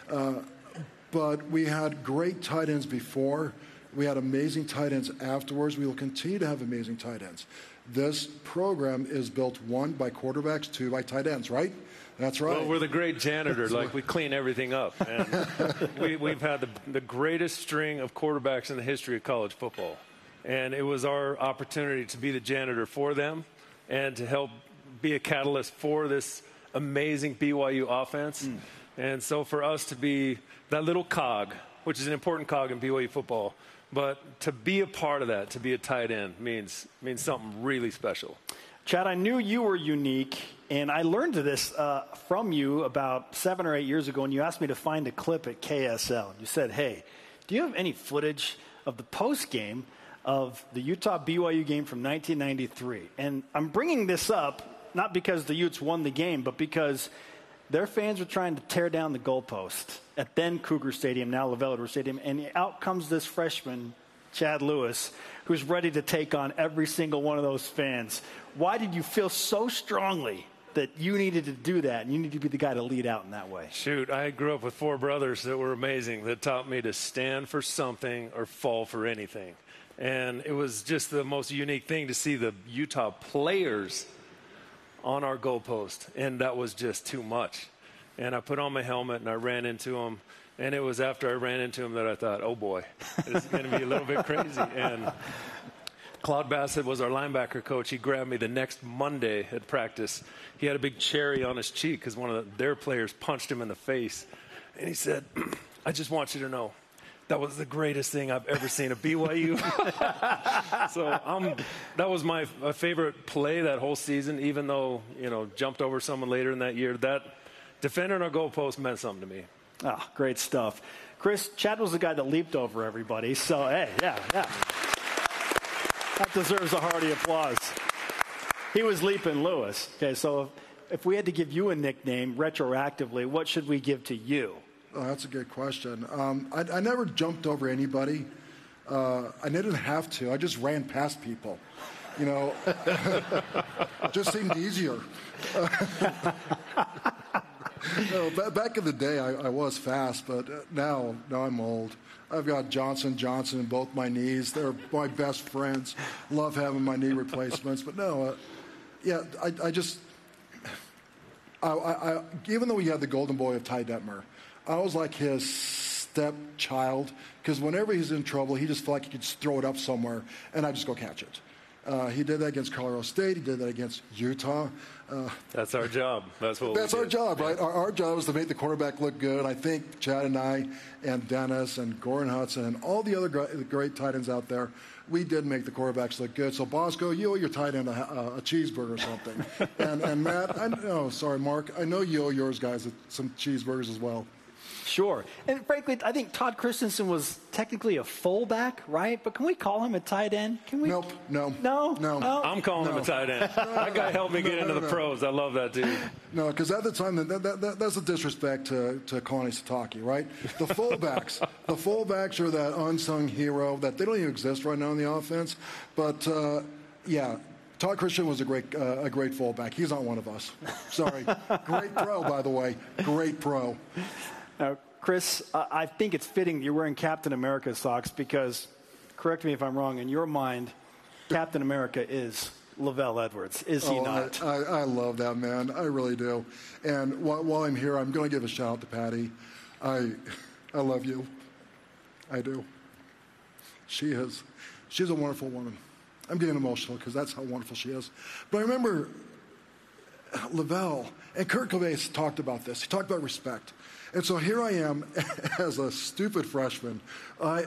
But we had great tight ends before. We had amazing tight ends afterwards. We will continue to have amazing tight ends. This program is built, 1, by quarterbacks, 2, by tight ends, right? That's right. Well, we're the great janitor. Like, we clean everything up. And we've had the greatest string of quarterbacks in the history of college football. And it was our opportunity to be the janitor for them and to help be a catalyst for this amazing BYU offense. And so for us to be that little cog, which is an important cog in BYU football, but to be a part of that, to be a tight end, means something really special. Chad, I knew you were unique, and I learned this from you about 7 or 8 years ago when you asked me to find a clip at KSL. You said, hey, do you have any footage of the post game of the Utah-BYU game from 1993? And I'm bringing this up not because the Utes won the game, but because their fans were trying to tear down the goalpost at then Cougar Stadium, now LaVell Edwards Stadium, and out comes this freshman, Chad Lewis, who's ready to take on every single one of those fans. Why did you feel so strongly that you needed to do that and you need to be the guy to lead out in that way? Shoot, I grew up with 4 brothers that were amazing, that taught me to stand for something or fall for anything. And it was just the most unique thing to see the Utah players on our goalpost, and that was just too much. And I put on my helmet and I ran into him, and it was after I ran into him that I thought, oh boy, this is going to be a little bit crazy. And Claude Bassett was our linebacker coach. He grabbed me the next Monday at practice. He had a big cherry on his cheek because one of their players punched him in the face. And he said, I just want you to know, that was the greatest thing I've ever seen at BYU. So that was my favorite play that whole season, even though, jumped over someone later in that year. That defending our goalpost meant something to me. Oh, great stuff. Chris, Chad was the guy that leaped over everybody. So, hey, yeah. That deserves a hearty applause. He was Leaping Lewis. Okay, so if we had to give you a nickname retroactively, what should we give to you? Oh, that's a good question. I never jumped over anybody. I didn't have to. I just ran past people. It just seemed easier. Back in the day, I was fast, but now I'm old. I've got Johnson in both my knees. They're my best friends. Love having my knee replacements. But no, even though we had the golden boy of Ty Detmer, I was like his stepchild, because whenever he's in trouble, he just felt like he could just throw it up somewhere, and I just go catch it. He did that against Colorado State. He did that against Utah. That's our job. That's our job, right? Our job is to make the quarterback look good. I think Chad and I and Dennis and Gordon Hudson and all the other great tight ends out there, we did make the quarterbacks look good. So, Bosco, you owe your tight end a cheeseburger or something. and Matt, Mark, I know you owe yours guys some cheeseburgers as well. Sure. And frankly, I think Todd Christensen was technically a fullback, right? But can we call him a tight end? Can we? Nope. No. I'm calling him a tight end. That guy helped me get into the pros. I love that dude. No, because at the time, that's a disrespect to Kalani Sitake, right? The fullbacks are that unsung hero that they don't even exist right now in the offense. But, Todd Christian was a great fullback. He's not one of us. Sorry. Great pro, by the way. Great pro. Now, Chris, I think it's fitting you're wearing Captain America socks because, correct me if I'm wrong, in your mind, Captain America is LaVell Edwards, is he not? I love that, man. I really do. And while I'm here, I'm going to give a shout out to Patty. I love you. I do. She's a wonderful woman. I'm getting emotional because that's how wonderful she is. But I remember LaVell, and Kurt Cobain talked about this. He talked about respect. And so here I am as a stupid freshman. I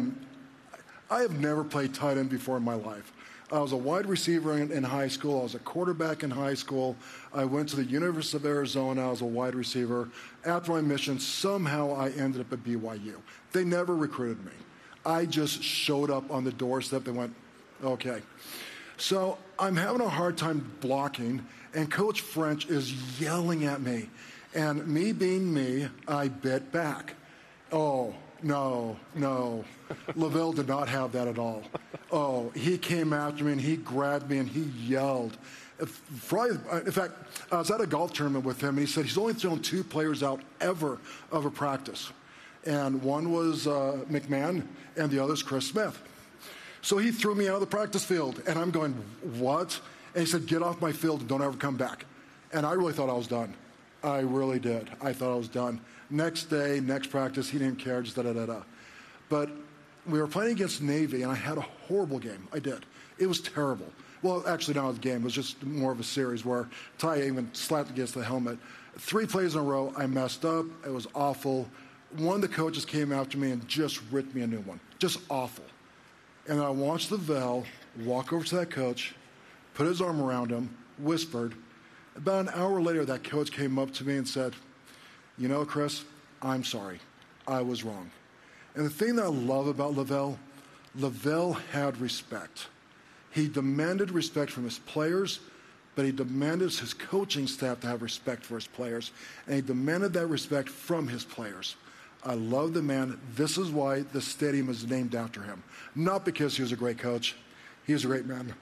have never played tight end before in my life. I was a wide receiver in high school. I was a quarterback in high school. I went to the University of Arizona. I was a wide receiver. After my mission, somehow I ended up at BYU. They never recruited me. I just showed up on the doorstep and went, okay. So I'm having a hard time blocking, and Coach French is yelling at me. And me being me, I bit back. Oh, no. LaVell did not have that at all. Oh, he came after me, and he grabbed me, and he yelled. In fact, I was at a golf tournament with him, and he said he's only thrown 2 players out ever of a practice. And one was McMahon, and the other is Chris Smith. So he threw me out of the practice field, and I'm going, what? And he said, get off my field and don't ever come back. And I really thought I was done. I really did. I thought I was done. Next day, next practice, he didn't care, just da-da-da-da. But we were playing against Navy, and I had a horrible game. I did. It was terrible. Well, actually, not a game. It was just more of a series where Ty even slapped against the helmet. 3 plays in a row, I messed up. It was awful. One of the coaches came after me and just ripped me a new one. Just awful. And I watched LaVell walk over to that coach, put his arm around him, whispered. About an hour later, that coach came up to me and said, you know, Chris, I'm sorry. I was wrong. And the thing that I love about LaVell had respect. He demanded respect from his players, but he demanded his coaching staff to have respect for his players. And he demanded that respect from his players. I love the man. This is why the stadium is named after him. Not because he was a great coach. He was a great man.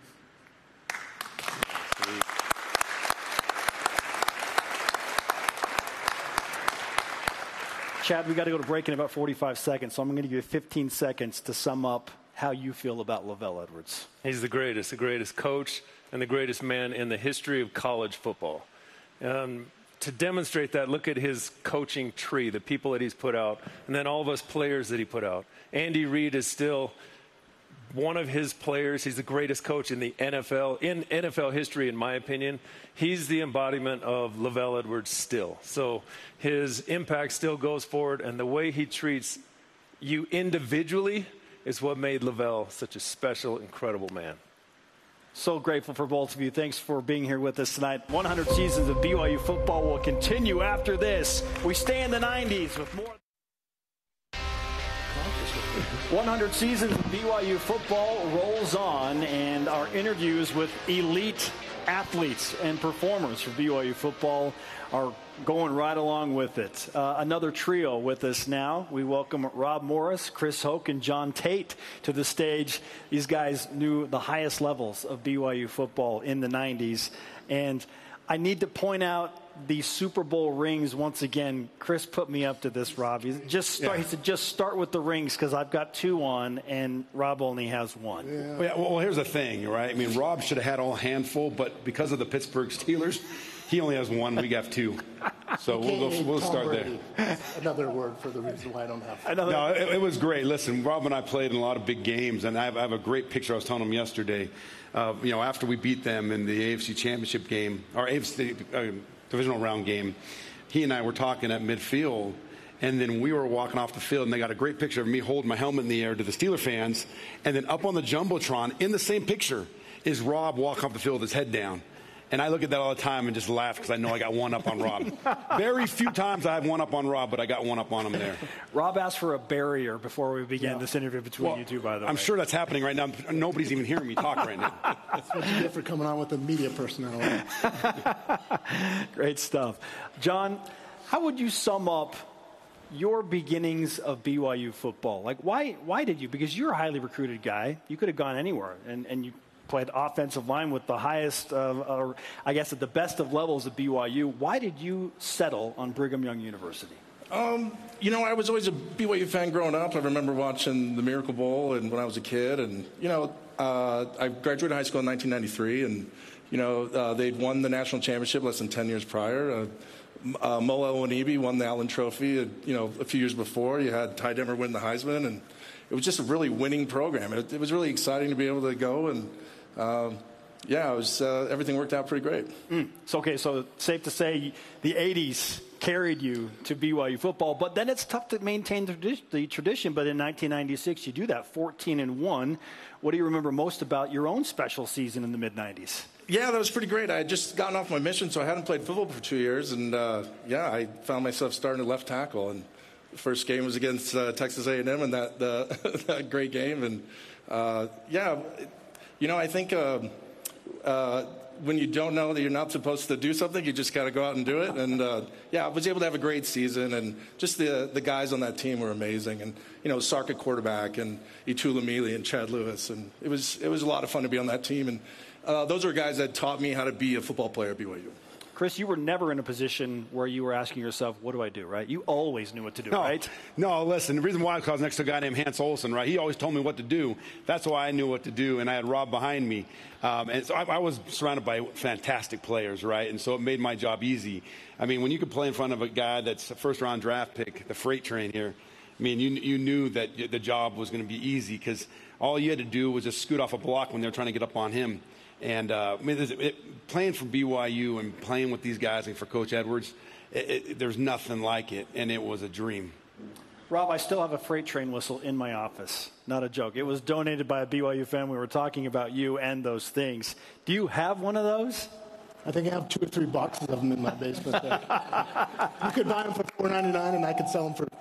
Chad, we got to go to break in about 45 seconds, so I'm going to give you 15 seconds to sum up how you feel about LaVell Edwards. He's the greatest coach and the greatest man in the history of college football. To demonstrate that, look at his coaching tree, the people that he's put out, and then all of us players that he put out. Andy Reid is still one of his players. He's the greatest coach in the NFL, in NFL history, in my opinion. He's the embodiment of LaVell Edwards still. So his impact still goes forward, and the way he treats you individually is what made Lavelle such a special, incredible man. So grateful for both of you. Thanks for being here with us tonight. 100 seasons of BYU football will continue after this. We stay in the 90s with more. 100 seasons of BYU football rolls on, and our interviews with elite athletes and performers for BYU football are going right along with it. Another trio with us now. We welcome Rob Morris, Chris Hoke, and John Tate to the stage. These guys knew the highest levels of BYU football in the 90s. And I need to point out the Super Bowl rings once again. Chris put me up to this, Rob. He said, just start with the rings because I've got 2 on, and Rob only has 1. Well, here's the thing, right? I mean, Rob should have had a handful, but because of the Pittsburgh Steelers, he only has 1. We have 2. So we'll start there. Another word for the reason why I don't have. No, it was great. Listen, Rob and I played in a lot of big games, and I have a great picture I was telling him yesterday. After we beat them in the AFC Championship game, or AFC divisional round game, he and I were talking at midfield, and then we were walking off the field, and they got a great picture of me holding my helmet in the air to the Steeler fans, and then up on the Jumbotron, in the same picture, is Rob walking off the field with his head down. And I look at that all the time and just laugh because I know I got 1 up on Rob. Very few times I have 1 up on Rob, but I got 1 up on him there. Rob asked for a barrier before we began this interview between you two, by the way. I'm sure that's happening right now. Nobody's even hearing me talk right now. That's what you get for coming on with the media personality. Great stuff. John, how would you sum up your beginnings of BYU football? Like, why did you? Because you're a highly recruited guy. You could have gone anywhere, and you played offensive line with the highest, I guess, at the best of levels of BYU. Why did you settle on Brigham Young University? I was always a BYU fan growing up. I remember watching the Miracle Bowl and when I was a kid. And, I graduated high school in 1993. And, they'd won the national championship less than 10 years prior. Mo Elwanibi won the Allen Trophy, a few years before. You had Ty Demmer win the Heisman. And it was just a really winning program. It was really exciting to be able to go. And, everything worked out pretty great. So safe to say the 80s carried you to BYU football, but then it's tough to maintain the tradition. But in 1996, you do that, 14-1. What do you remember most about your own special season in the mid-90s? Yeah, that was pretty great. I had just gotten off my mission, so I hadn't played football for 2 years. And, I found myself starting at left tackle. And the first game was against Texas A&M, and that great game. And, I think when you don't know that you're not supposed to do something, you just got to go out and do it. And, I was able to have a great season. And just the guys on that team were amazing. And, Sark at quarterback and Itula Mealy and Chad Lewis. And it was a lot of fun to be on that team. And those are guys that taught me how to be a football player at BYU. Chris, you were never in a position where you were asking yourself, what do I do, right? You always knew what to do, right? No, listen, the reason why I was next to a guy named Hans Olsen, right? He always told me what to do. That's why I knew what to do, and I had Rob behind me. And so I was surrounded by fantastic players, right? And so it made my job easy. I mean, when you could play in front of a guy that's a first-round draft pick, the freight train here, I mean, you knew that the job was going to be easy because all you had to do was just scoot off a block when they were trying to get up on him. And playing for BYU and playing with these guys and for Coach Edwards, there's nothing like it, and it was a dream. Rob, I still have a freight train whistle in my office. Not a joke. It was donated by a BYU fan. We were talking about you and those things. Do you have one of those? I think I have 2 or 3 boxes of them in my basement there. You could buy them for $4.99, and I could sell them for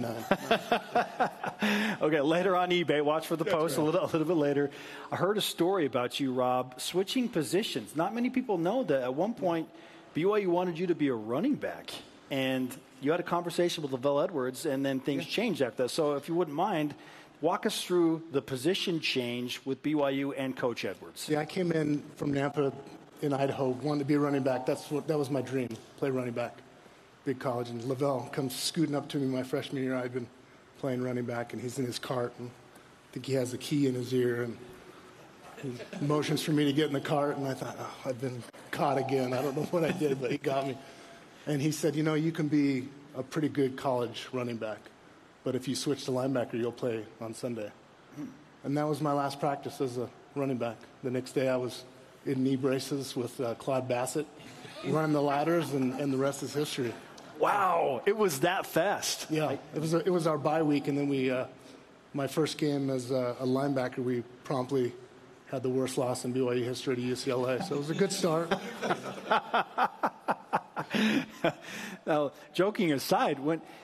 $2.99. Okay, later on eBay. Watch for the post a little bit later. I heard a story about you, Rob, switching positions. Not many people know that at one point BYU wanted you to be a running back, and you had a conversation with Lavelle Edwards, and then things changed after that. So if you wouldn't mind, walk us through the position change with BYU and Coach Edwards. Yeah, I came in from Nampa in Idaho, wanted to be a running back. That was my dream, play running back, big college. And Lavelle comes scooting up to me my freshman year. I'd been playing running back, and he's in his cart, and I think he has a key in his ear, and he motions for me to get in the cart, and I thought, I've been caught again. I don't know what I did, but he got me. And he said, you can be a pretty good college running back, but if you switch to linebacker, you'll play on Sunday. And that was my last practice as a running back. The next day I was in knee braces with Claude Bassett, running the ladders, and the rest is history. Wow, it was that fast. Yeah, it was our bye week, and then we, my first game as a linebacker, we promptly had the worst loss in BYU history to UCLA. So it was a good start. Now, joking aside,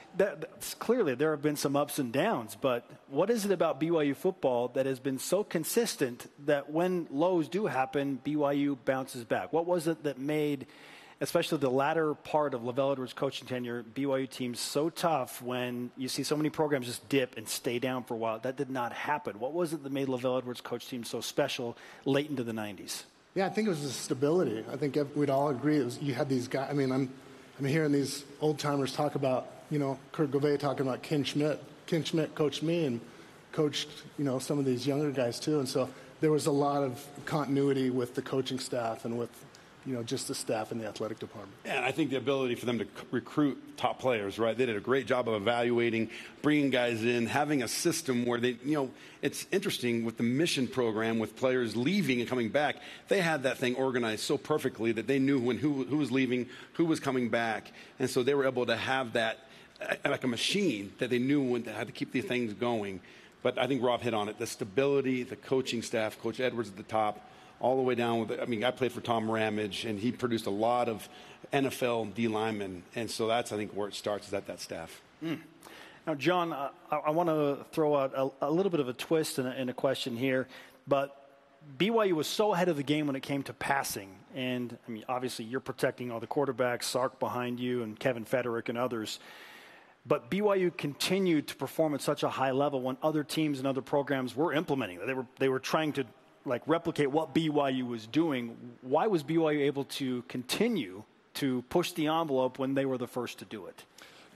clearly there have been some ups and downs, but what is it about BYU football that has been so consistent that when lows do happen, BYU bounces back? What was it that made, especially the latter part of LaVell Edwards' coaching tenure, BYU teams so tough when you see so many programs just dip and stay down for a while? That did not happen. What was it that made LaVell Edwards' coach team so special late into the 90s? Yeah, I think it was the stability. I think we'd all agree you had these guys. I mean, I'm hearing these old-timers talk about, Kurt Gouvet talking about Ken Schmidt. Ken Schmidt coached me and coached, some of these younger guys too. And so there was a lot of continuity with the coaching staff and with, just the staff in the athletic department. And I think the ability for them to recruit top players, right? They did a great job of evaluating, bringing guys in, having a system where they, it's interesting with the mission program with players leaving and coming back. They had that thing organized so perfectly that they knew who was leaving, who was coming back. And so they were able to have that like a machine that they knew when they had to keep these things going. But I think Rob hit on it. The stability, the coaching staff, Coach Edwards at the top, all the way down with, I played for Tom Ramage, and he produced a lot of NFL D linemen. And so that's, I think, where it starts, is at that staff. Now, John, I want to throw out a little bit of a twist in a question here, but BYU was so ahead of the game when it came to passing. And, obviously, you're protecting all the quarterbacks, Sark behind you, and Kevin Federick and others. But BYU continued to perform at such a high level when other teams and other programs were implementing it. They were trying to replicate what BYU was doing. Why was BYU able to continue to push the envelope when they were the first to do it?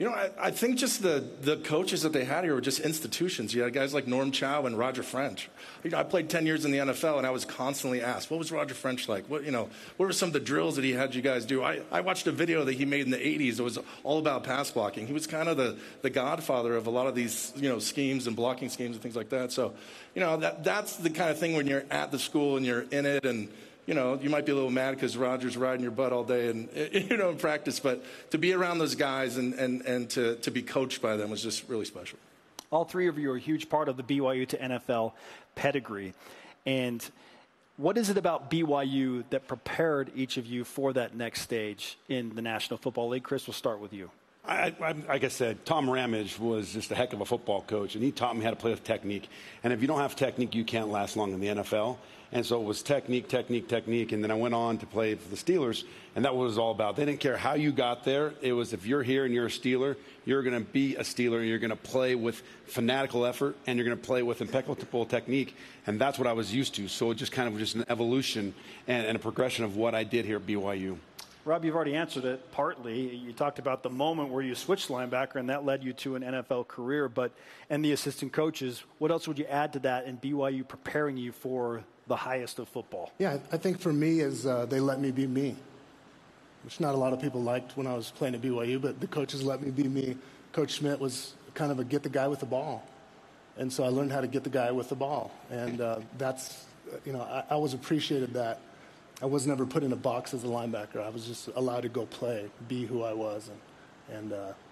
I think just the coaches that they had here were just institutions. You had guys like Norm Chow and Roger French. I played 10 years in the NFL, and I was constantly asked, what was Roger French like? What were some of the drills that he had you guys do? I watched a video that he made in the 80s. It was all about pass blocking. He was kind of the godfather of a lot of these, schemes and blocking schemes and things like that. So, that's the kind of thing when you're at the school and you're in it, and you might be a little mad because Roger's riding your butt all day and, in practice. But to be around those guys and to be coached by them was just really special. All three of you are a huge part of the BYU to NFL pedigree. And what is it about BYU that prepared each of you for that next stage in the National Football League? Chris, we'll start with you. Like I said, Tom Ramage was just a heck of a football coach, and he taught me how to play with technique. And if you don't have technique, you can't last long in the NFL. And so it was technique. And then I went on to play for the Steelers, and that was all about. They didn't care how you got there. It was, if you're here and you're a Steeler, you're going to be a Steeler, and you're going to play with fanatical effort, and you're going to play with impeccable technique. And that's what I was used to. So it just kind of just an evolution and a progression of what I did here at BYU. Rob, you've already answered it partly. You talked about the moment where you switched linebacker, and that led you to an NFL career, and the assistant coaches. What else would you add to that in BYU preparing you for the highest of football? Yeah, I think for me is they let me be me, which not a lot of people liked when I was playing at BYU, but the coaches let me be me. Coach Schmidt was kind of a get the guy with the ball. And so I learned how to get the guy with the ball. And that's, I always appreciated that. I was never put in a box as a linebacker. I was just allowed to go play, be who I was. And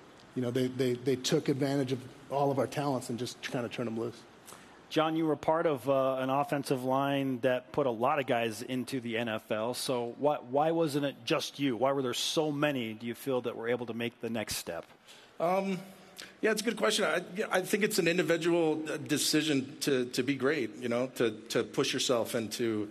they took advantage of all of our talents and just kind of turned them loose. John, you were part of an offensive line that put a lot of guys into the NFL. So why wasn't it just you? Why were there so many, do you feel, that were able to make the next step? Yeah, it's a good question. I think it's an individual decision to be great, to push yourself and to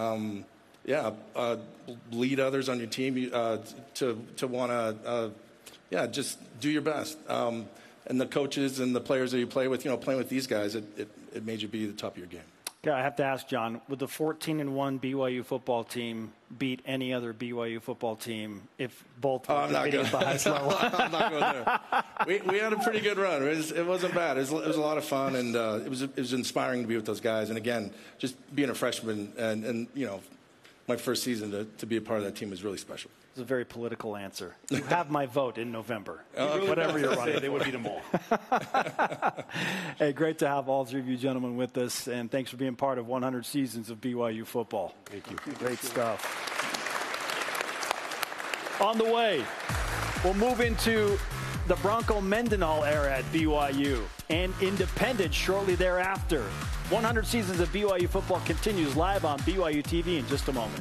lead others on your team, to want to, just do your best. And the coaches and the players that you play with, playing with these guys, it made you be the top of your game. Okay, I have to ask, John, would the 14-1 BYU football team beat any other BYU football team if both were competing at the highest level? I'm not going there. We had a pretty good run. It wasn't bad. It was a lot of fun, and it was inspiring to be with those guys. And again, just being a freshman and my first season to be a part of that team was really special. It's a very political answer. You have my vote in November. Whatever you're running, they would beat them all. Hey, great to have all three of you gentlemen with us, and thanks for being part of 100 seasons of BYU football. Thank you. Great stuff. On the way, We'll move into the Bronco Mendenhall era at BYU and Independence shortly thereafter. 100 seasons of BYU football continues live on BYU TV in just a moment.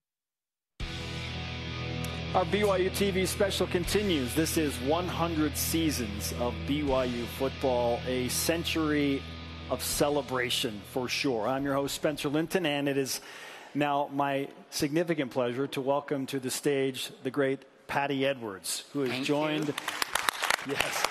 Our BYU TV special continues. This is 100 seasons of BYU football, a century of celebration for sure. I'm your host, Spencer Linton, and it is now my significant pleasure to welcome to the stage the great Patty Edwards, who is joined. Yes.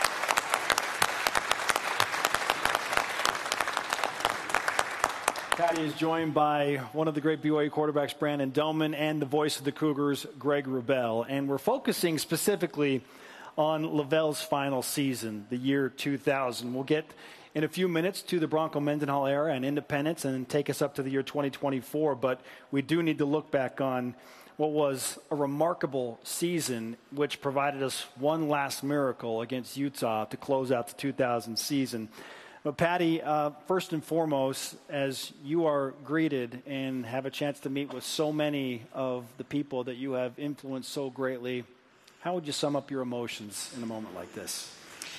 Patty is joined by one of the great BYU quarterbacks, Brandon Doman, and the voice of the Cougars, Greg Wrubell. And we're focusing specifically on Lavelle's final season, the year 2000. We'll get in a few minutes to the Bronco Mendenhall era and Independence and take us up to the year 2024. But we do need to look back on what was a remarkable season, which provided us one last miracle against Utah to close out the 2000 season. But Patty, first and foremost, as you are greeted and have a chance to meet with so many of the people that you have influenced so greatly, how would you sum up your emotions in a moment like this?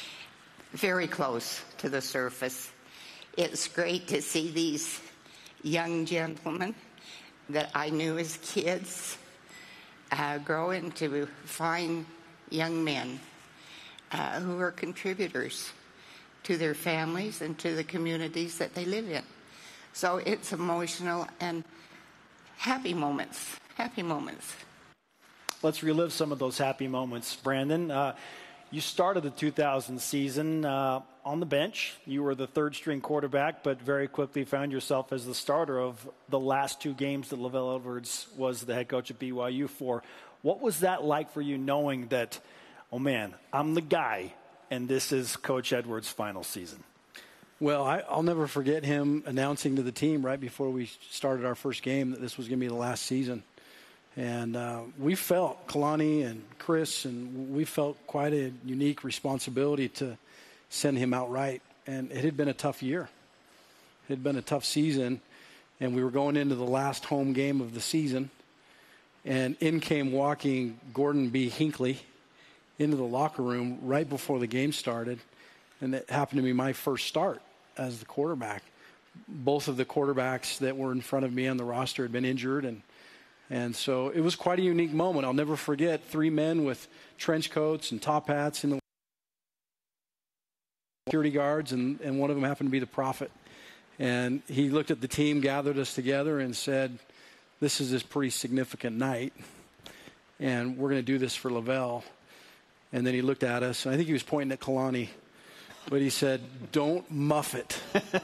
Very close to the surface. It's great to see these young gentlemen that I knew as kids grow into fine young men who are contributors to their families and to the communities that they live in. So it's emotional and happy moments. Happy moments. Let's relive some of those happy moments. Brandon, you started the 2000 season on the bench. You were the third-string quarterback, but very quickly found yourself as the starter of the last two games that Lavelle Edwards was the head coach at BYU for. What was that like for you, knowing that, oh man, I'm the guy, and this is Coach Edwards' final season? Well, I'll never forget him announcing to the team right before we started our first game that this was going to be the last season. And we felt, Kalani and Chris, and we felt quite a unique responsibility to send him out right. And it had been a tough year. It had been a tough season, and we were going into the last home game of the season. And in came walking Gordon B. Hinckley into the locker room right before the game started, and it happened to be my first start as the quarterback. Both of the quarterbacks that were in front of me on the roster had been injured, and so it was quite a unique moment. I'll never forget 3 men with trench coats and top hats in the security guards, and one of them happened to be the Prophet. And he looked at the team, gathered us together, and said, this is a pretty significant night, and we're going to do this for Lavelle. And then he looked at us, and I think he was pointing at Kalani, but he said, don't muff it.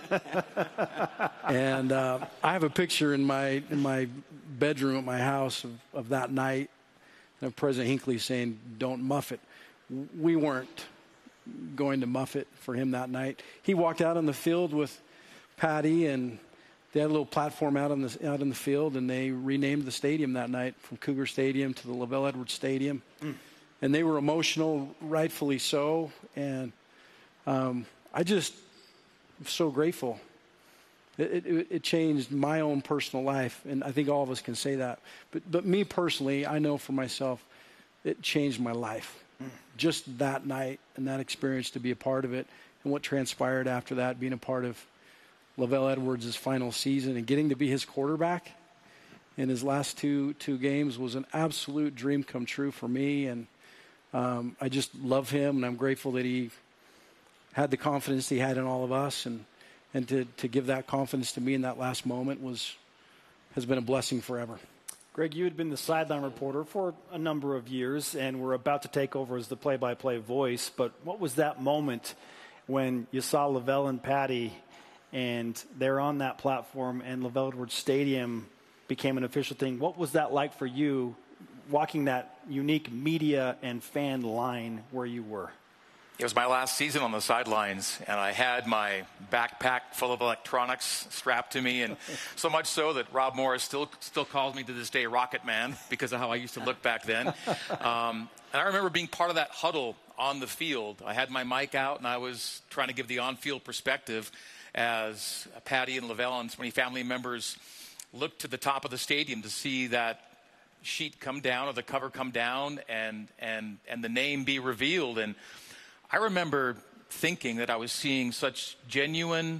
And I have a picture in my bedroom at my house of that night of President Hinckley saying, don't muff it. We weren't going to muff it for him that night. He walked out on the field with Patty, and they had a little platform out in the field, and they renamed the stadium that night from Cougar Stadium to the Lavelle Edwards Stadium. And they were emotional, rightfully so. And I just am so grateful. It changed my own personal life, and I think all of us can say that. But me personally, I know for myself, it changed my life. Just that night and that experience, to be a part of it, and what transpired after that, being a part of Lavelle Edwards' final season and getting to be his quarterback in his last two games was an absolute dream come true for me. And I just love him, and I'm grateful that he had the confidence he had in all of us, and to give that confidence to me in that last moment has been a blessing forever. Greg, you had been the sideline reporter for a number of years, and were about to take over as the play-by-play voice. But what was that moment when you saw Lavelle and Patty, and they're on that platform, and Lavelle Edwards Stadium became an official thing? What was that like for you, walking that unique media and fan line where you were? It was my last season on the sidelines, and I had my backpack full of electronics strapped to me, and so much so that Rob Morris still calls me to this day Rocket Man because of how I used to look back then. And I remember being part of that huddle on the field. I had my mic out, and I was trying to give the on-field perspective as Patty and Lavelle and so many family members looked to the top of the stadium to see that sheet come down or the cover come down and the name be revealed. And I remember thinking that I was seeing such genuine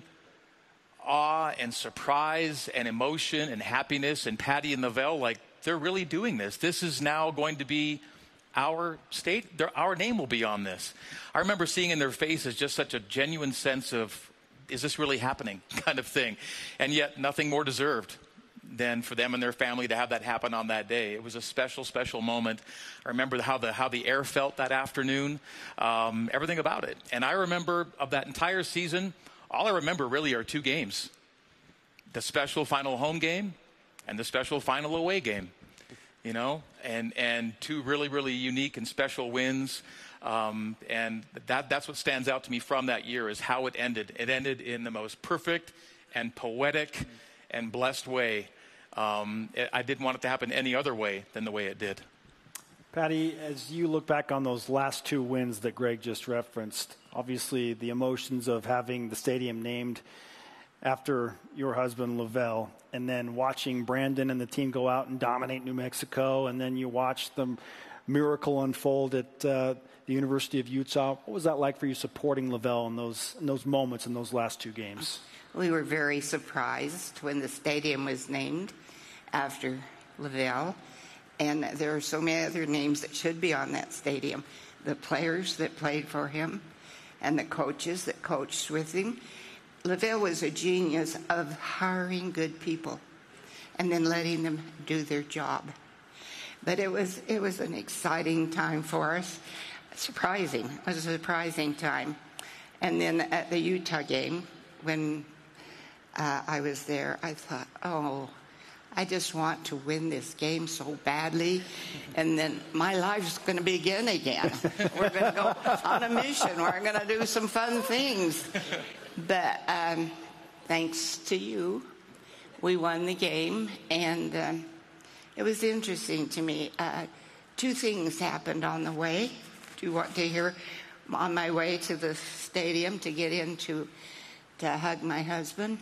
awe and surprise and emotion and happiness, and Patty and Lavelle, like, they're really doing this. This is now going to be our state. Our name will be on this. I remember seeing in their faces just such a genuine sense of, is this really happening kind of thing. And yet nothing more deserved than for them and their family to have that happen on that day. It was a special, special moment. I remember how the air felt that afternoon, everything about it. And I remember of that entire season, all I remember really are 2 games. The special final home game and the special final away game, you know, and 2 really, really unique and special wins. And that's what stands out to me from that year is how it ended. It ended in the most perfect and poetic and blessed way. I didn't want it to happen any other way than the way it did. Patty, as you look back on those last 2 wins that Greg just referenced, obviously the emotions of having the stadium named after your husband, Lavelle, and then watching Brandon and the team go out and dominate New Mexico, and then you watch the miracle unfold at the University of Utah. What was that like for you supporting Lavelle in those moments in those last 2 games? We were very surprised when the stadium was named after Lavelle. And there are so many other names that should be on that stadium. The players that played for him and the coaches that coached with him. Lavelle was a genius of hiring good people and then letting them do their job. But it was an exciting time for us. Surprising. It was a surprising time. And then at the Utah game, when I was there, I thought, oh, I just want to win this game so badly, and then my life's going to begin again. We're going to go on a mission. We're going to do some fun things. But thanks to you, we won the game, and it was interesting to me. 2 things happened on the way. Do you want to hear? On my way to the stadium to get in to hug my husband.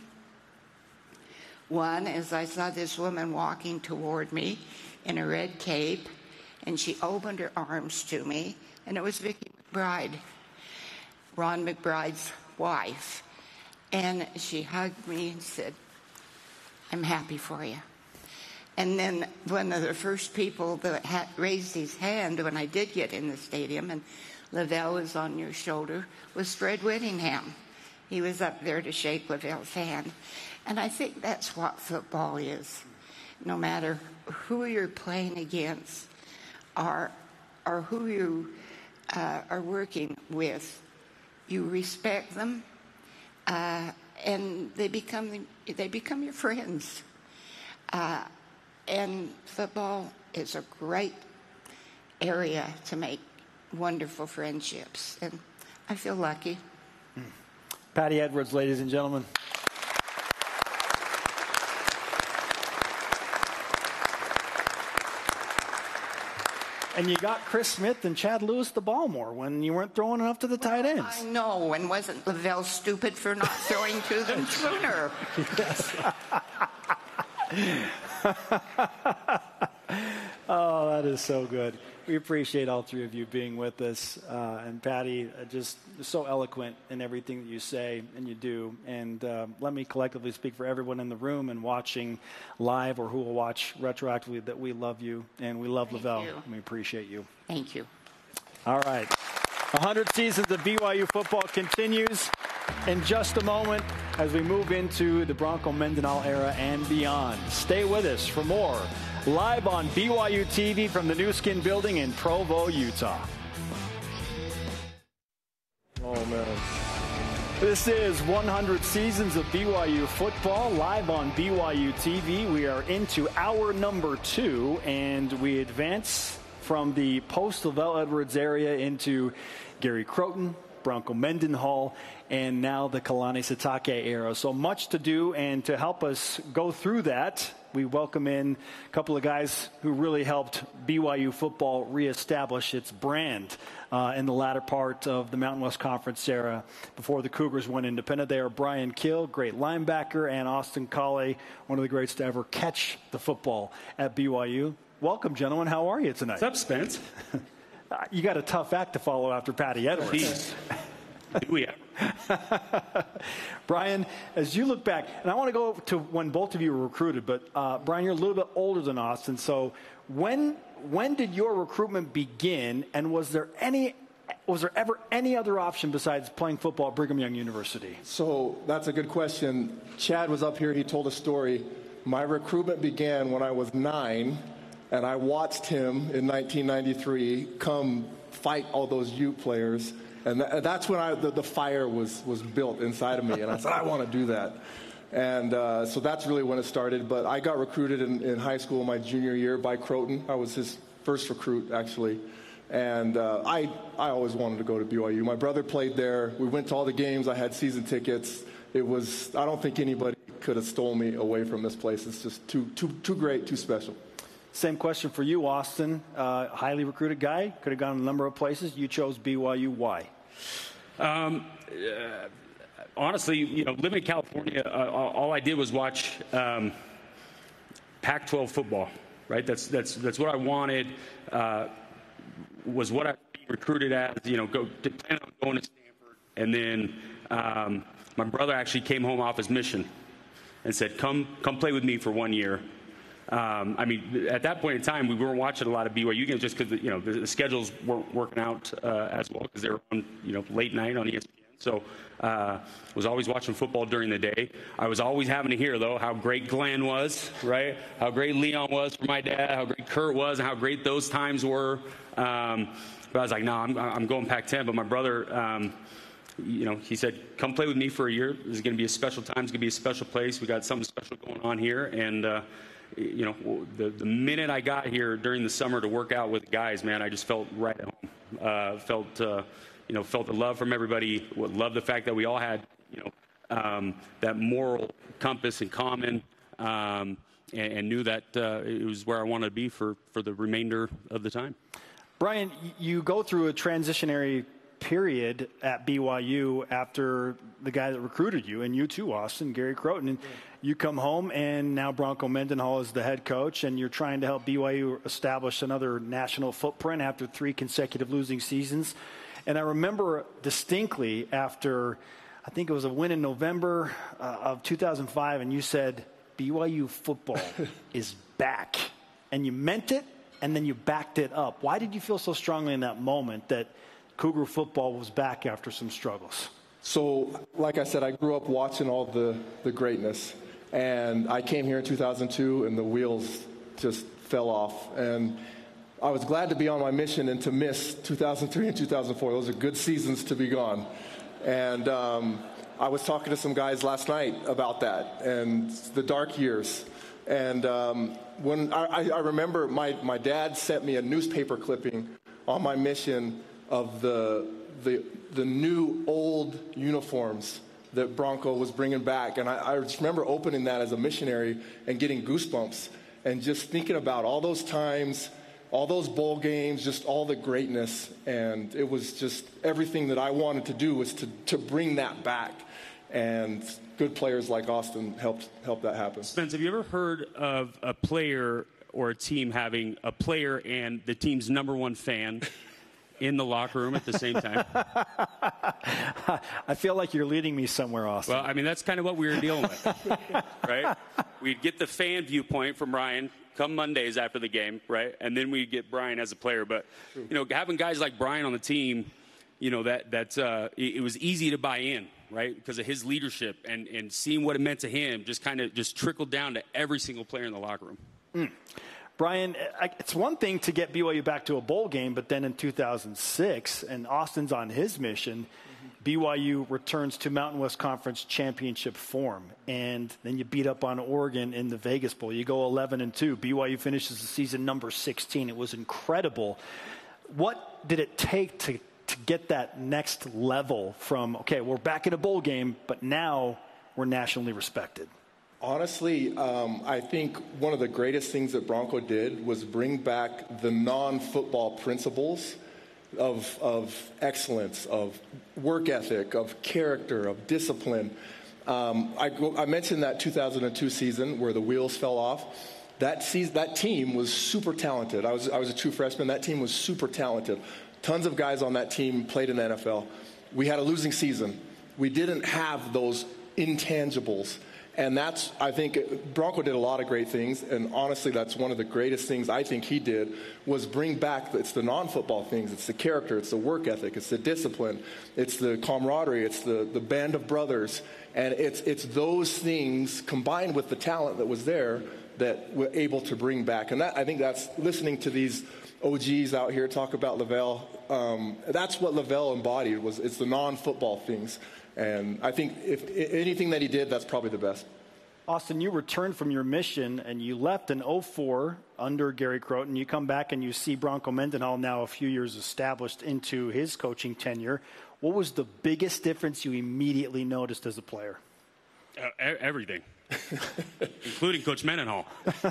One is I saw this woman walking toward me in a red cape, and she opened her arms to me, and it was Vicki McBride, Ron McBride's wife. And she hugged me and said, I'm happy for you. And then one of the first people that raised his hand when I did get in the stadium, and Lavelle was on your shoulder, was Fred Whittingham. He was up there to shake Lavelle's hand. And I think that's what football is. No matter who you're playing against or who you are working with, you respect them, and they become your friends. And football is a great area to make wonderful friendships, and I feel lucky. Patty Edwards, ladies and gentlemen. And you got Chris Smith and Chad Lewis the ball more when you weren't throwing enough to the tight ends. I know, and wasn't Lavelle stupid for not throwing to them sooner? Yes. Oh, that is so good. We appreciate all 3 of you being with us. And Patty, just so eloquent in everything that you say and you do. And let me collectively speak for everyone in the room and watching live or who will watch retroactively that we love you and we love Lavelle. And we appreciate you. Thank you. All right. 100 seasons of BYU football continues in just a moment as we move into the Bronco Mendenhall era and beyond. Stay with us for more. Live on BYU TV from the Nu Skin Building in Provo, Utah. Oh, man. This is 100 seasons of BYU football live on BYU TV. We are into hour number 2, and we advance from the post-Lavelle Edwards area into Gary Croton, Bronco Mendenhall, and now the Kalani Sitake era. So much to do, and to help us go through that, we welcome in a couple of guys who really helped BYU football reestablish its brand in the latter part of the Mountain West Conference era before the Cougars went independent. They are Brian Kill, great linebacker, and Austin Collie, one of the greats to ever catch the football at BYU. Welcome, gentlemen. How are you tonight? What's up, Spence? You got a tough act to follow after Patty Edwards. Do we Brian, as you look back, and I want to go to when both of you were recruited, but Brian, you're a little bit older than Austin. So when did your recruitment begin, and was there ever any other option besides playing football at Brigham Young University? So that's a good question. Chad was up here. He told a story. My recruitment began when I was 9, and I watched him in 1993 come fight all those Ute players. And that's when the fire was built inside of me. And I said, I want to do that. And so that's really when it started. But I got recruited in high school my junior year by Croton. I was his first recruit, actually. And I always wanted to go to BYU. My brother played there. We went to all the games. I had season tickets. I don't think anybody could have stolen me away from this place. It's just too great, too special. Same question for you, Austin. Highly recruited guy, could have gone a number of places. You chose BYU. Why? Honestly, living in California, all I did was watch Pac-12 football. Right? That's what I wanted. Was what I recruited as. Plan on going to Stanford, and then my brother actually came home off his mission and said, "Come play with me for 1 year." At that point in time, we weren't watching a lot of BYU games just because the schedules weren't working out as well because they were on late night on ESPN. So was always watching football during the day. I was always having to hear though how great Glenn was, right? How great Leon was for my dad, how great Kurt was, and how great those times were. But I was like, no, I'm going Pac-10. But my brother, he said, come play with me for a year. This is going to be a special time. It's going to be a special place. We got something special going on here, and. The minute I got here during the summer to work out with the guys, man, I just felt right at home. Felt the love from everybody. Loved the fact that we all had, that moral compass in common, and knew that it was where I wanted to be for the remainder of the time. Brian, you go through a transitionary period at BYU after the guy that recruited you, and you too, Austin, Gary Croton. And you come home, and now Bronco Mendenhall is the head coach, and you're trying to help BYU establish another national footprint after 3 consecutive losing seasons. And I remember distinctly after, I think it was a win in November of 2005, and you said, BYU football is back. And you meant it, and then you backed it up. Why did you feel so strongly in that moment that Cougar football was back after some struggles? So, like I said, I grew up watching all the greatness. And I came here in 2002, and the wheels just fell off. And I was glad to be on my mission and to miss 2003 and 2004. Those are good seasons to be gone. And I was talking to some guys last night about that and the dark years. And when I remember my dad sent me a newspaper clipping on my mission of the new old uniforms that Bronco was bringing back. And I just remember opening that as a missionary and getting goosebumps and just thinking about all those times, all those bowl games, just all the greatness. And it was just everything that I wanted to do was to bring that back. And good players like Austin helped that happen. Spence, have you ever heard of a player or a team having a player and the team's number one fan in the locker room at the same time? I feel like you're leading me somewhere, Austin. Well, that's kind of what we were dealing with, right? We'd get the fan viewpoint from Brian come Mondays after the game, right? And then we'd get Brian as a player. But, having guys like Brian on the team, it was easy to buy in, right? Because of his leadership and seeing what it meant to him just trickled down to every single player in the locker room. Brian, it's one thing to get BYU back to a bowl game, but then in 2006, and Austin's on his mission, BYU returns to Mountain West Conference championship form. And then you beat up on Oregon in the Vegas Bowl. You go 11-2. BYU finishes the season number 16. It was incredible. What did it take to get that next level from, okay, we're back in a bowl game, but now we're nationally respected? Honestly, I think one of the greatest things that Bronco did was bring back the non-football principles of excellence, of work ethic, of character, of discipline. I mentioned that 2002 season where the wheels fell off, that team was super talented. I was a true freshman. That team was super talented. Tons of guys on that team played in the NFL. We had a losing season. We didn't have those intangibles. And that's, I think, Bronco did a lot of great things. And honestly, that's one of the greatest things I think he did was bring back, it's the non-football things. It's the character. It's the work ethic. It's the discipline. It's the camaraderie. It's the band of brothers. And it's those things combined with the talent that was there that we're able to bring back. And that, I think that's listening to these OGs out here talk about LaVell. That's what LaVell embodied. It's the non-football things. And I think if anything that he did, that's probably the best. Austin, you returned from your mission and you left in 2004 under Gary Crowton. You come back and you see Bronco Mendenhall now a few years established into his coaching tenure. What was the biggest difference you immediately noticed as a player? Everything, including Coach Mendenhall.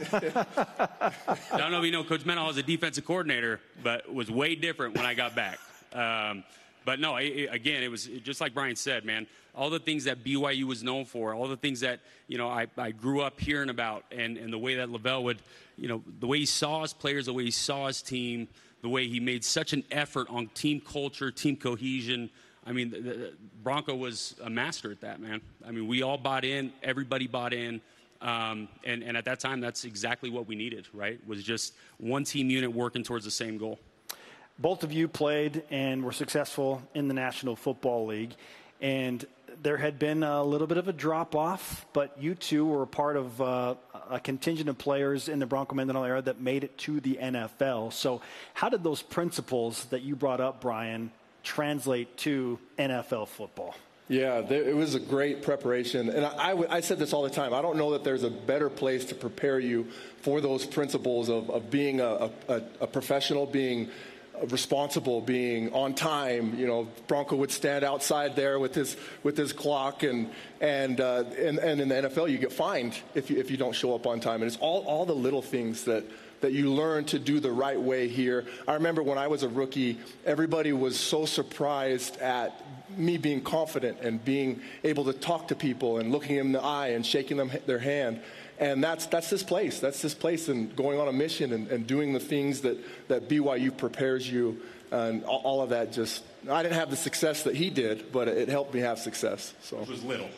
I don't know if you know Coach Mendenhall is a defensive coordinator, but it was way different when I got back. But no, again, it was just like Brian said, man, all the things that BYU was known for, all the things that, I grew up hearing about, and the way that LaVell would, the way he saw his players, the way he saw his team, the way he made such an effort on team culture, team cohesion. I mean, Bronco was a master at that, man. I mean, we all bought in, everybody bought in. And at that time, that's exactly what we needed, right? Was just one team unit working towards the same goal. Both of you played and were successful in the National Football League, and there had been a little bit of a drop-off, but you two were a part of a contingent of players in the Bronco Mendenhall era that made it to the NFL. So how did those principles that you brought up, Brian, translate to NFL football? Yeah, it was a great preparation. And I said this all the time. I don't know that there's a better place to prepare you for those principles of being a professional, being responsible, being on time. Bronco would stand outside there with his clock, and in the NFL you get fined if you don't show up on time. And it's all the little things that you learn to do the right way here. I remember when I was a rookie, everybody was so surprised at me being confident and being able to talk to people and looking them in the eye and shaking them their hand. And that's this place. That's this place, and going on a mission and doing the things that BYU prepares you, and all of that. Just, I didn't have the success that he did, but it helped me have success. So it was little.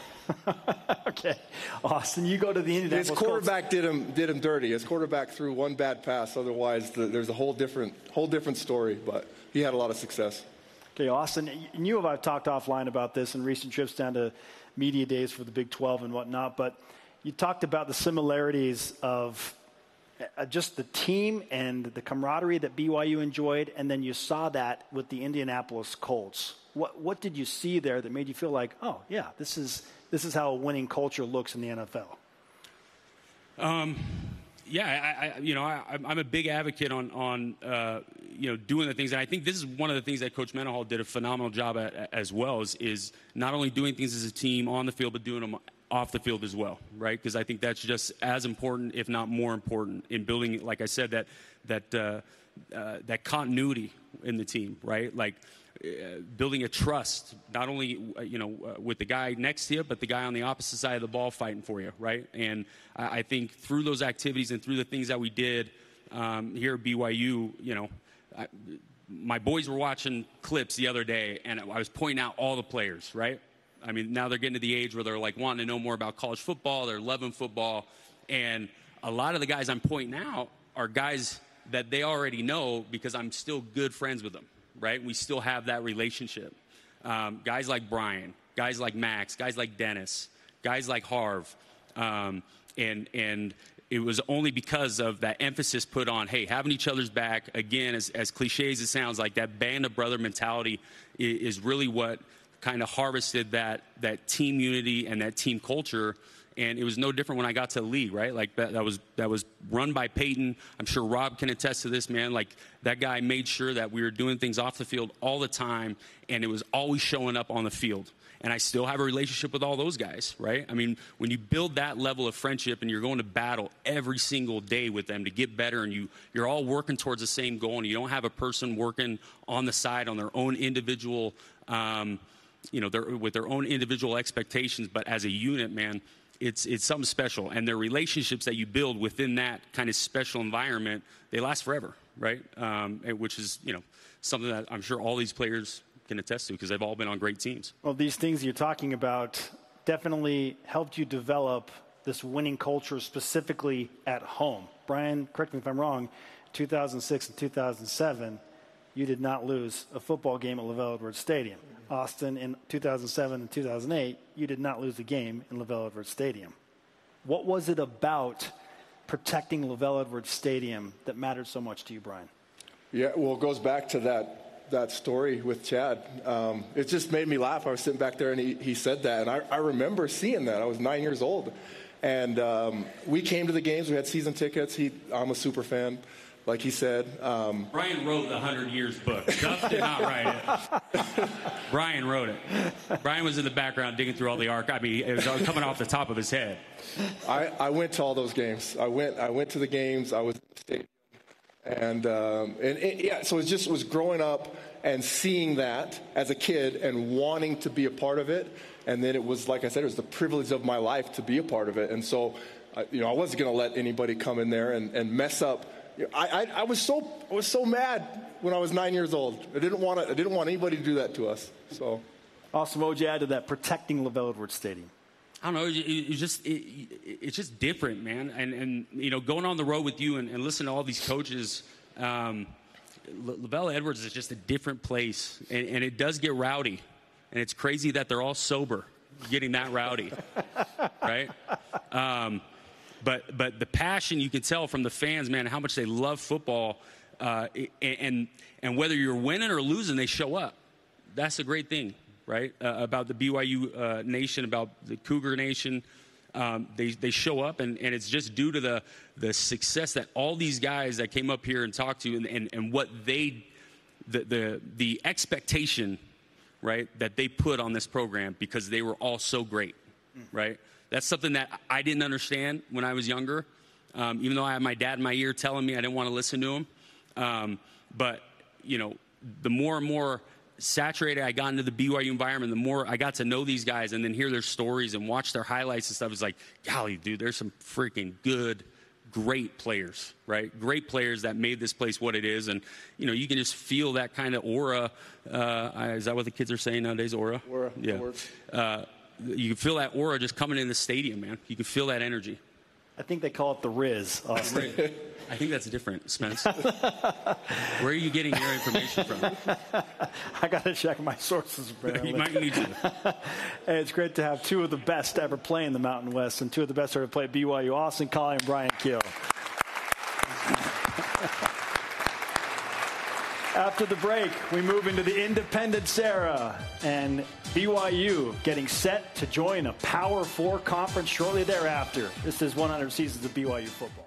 Okay, Austin, you go to the Indianapolis Colts. His quarterback did him dirty. His quarterback threw one bad pass. Otherwise, there's a whole different story. But he had a lot of success. Okay, Austin, you and I have talked offline about this in recent trips down to media days for the Big 12 and whatnot, but you talked about the similarities of just the team and the camaraderie that BYU enjoyed, and then you saw that with the Indianapolis Colts. What did you see there that made you feel like, oh, yeah, this is how a winning culture looks in the NFL? I'm a big advocate on doing the things, and I think this is one of the things that Coach Mendenhall did a phenomenal job at as well, is not only doing things as a team on the field, but doing them off the field as well, right? Because I think that's just as important, if not more important, in building, like I said, that continuity in the team, right? Like building a trust, not only with the guy next to you, but the guy on the opposite side of the ball fighting for you, right? And I think through those activities and through the things that we did here at BYU, my boys were watching clips the other day, and I was pointing out all the players, right? I mean, now they're getting to the age where they're like wanting to know more about college football. They're loving football. And a lot of the guys I'm pointing out are guys that they already know because I'm still good friends with them, right? We still have that relationship. Guys like Brian, guys like Max, guys like Dennis, guys like Harv. And it was only because of that emphasis put on, hey, having each other's back. Again, as cliche as it sounds, like that band of brother mentality is really what kind of harvested that team unity and that team culture. And it was no different when I got to the league, right? Like that was run by Peyton. I'm sure Rob can attest to this, man. Like that guy made sure that we were doing things off the field all the time, and it was always showing up on the field. And I still have a relationship with all those guys, right? I mean, when you build that level of friendship and you're going to battle every single day with them to get better, and you're all working towards the same goal, and you don't have a person working on the side on their own individual with their own individual expectations, but as a unit, man, it's something special. And the relationships that you build within that kind of special environment, they last forever, right? Which is, something that I'm sure all these players can attest to because they've all been on great teams. Well, these things you're talking about definitely helped you develop this winning culture specifically at home. Brian, correct me if I'm wrong, 2006 and 2007, you did not lose a football game at LaVell Edwards Stadium. Austin, in 2007 and 2008, you did not lose a game in LaVell Edwards Stadium. What was it about protecting LaVell Edwards Stadium that mattered so much to you, Brian? Yeah, well, it goes back to that story with Chad. It just made me laugh. I was sitting back there, and he said that, and I remember seeing that. I was 9 years old. And we came to the games. We had season tickets. I'm a super fan, like he said. Brian wrote the 100 Years book. Duff did not write it. Brian wrote it. Brian was in the background digging through all the archive. I mean, it was coming off the top of his head. I went to all those games. I went to the games. I was in the stadium. And so it was growing up and seeing that as a kid and wanting to be a part of it. And then it was, like I said, it was the privilege of my life to be a part of it. And so, I wasn't going to let anybody come in there and mess up. I was so mad when I was 9 years old. I didn't want anybody to do that to us. So, awesome. What would you add to that? Protecting LaVell Edwards Stadium. I don't know. It's just different, man. And going on the road with you and listening to all these coaches, LaVell Edwards is just a different place, and it does get rowdy. And it's crazy that they're all sober, getting that rowdy, right? But the passion you can tell from the fans, man, how much they love football, and whether you're winning or losing, they show up. That's a great thing, right? About the BYU nation, about the Cougar nation, they show up, and it's just due to the success that all these guys that came up here and talked to you, and what the expectation, right, that they put on this program because they were all so great, right? That's something that I didn't understand when I was younger, even though I had my dad in my ear telling me I didn't want to listen to him. But, the more and more saturated I got into the BYU environment, the more I got to know these guys and then hear their stories and watch their highlights and stuff. It's like, golly, dude, there's some freaking good, great players, right? Great players that made this place what it is. And, you can just feel that kind of aura. Is that what the kids are saying nowadays, aura? Aura. Yeah. You can feel that aura just coming in the stadium, man. You can feel that energy. I think they call it the Riz, Austin. I think that's different, Spence. Where are you getting your information from? I got to check my sources, apparently. You might need to. Hey, it's great to have two of the best to ever play in the Mountain West and two of the best to ever play at BYU, Austin Collie and Brian Keel. After the break, we move into the Independence era, and BYU getting set to join a Power 4 conference shortly thereafter. This is 100 Seasons of BYU Football.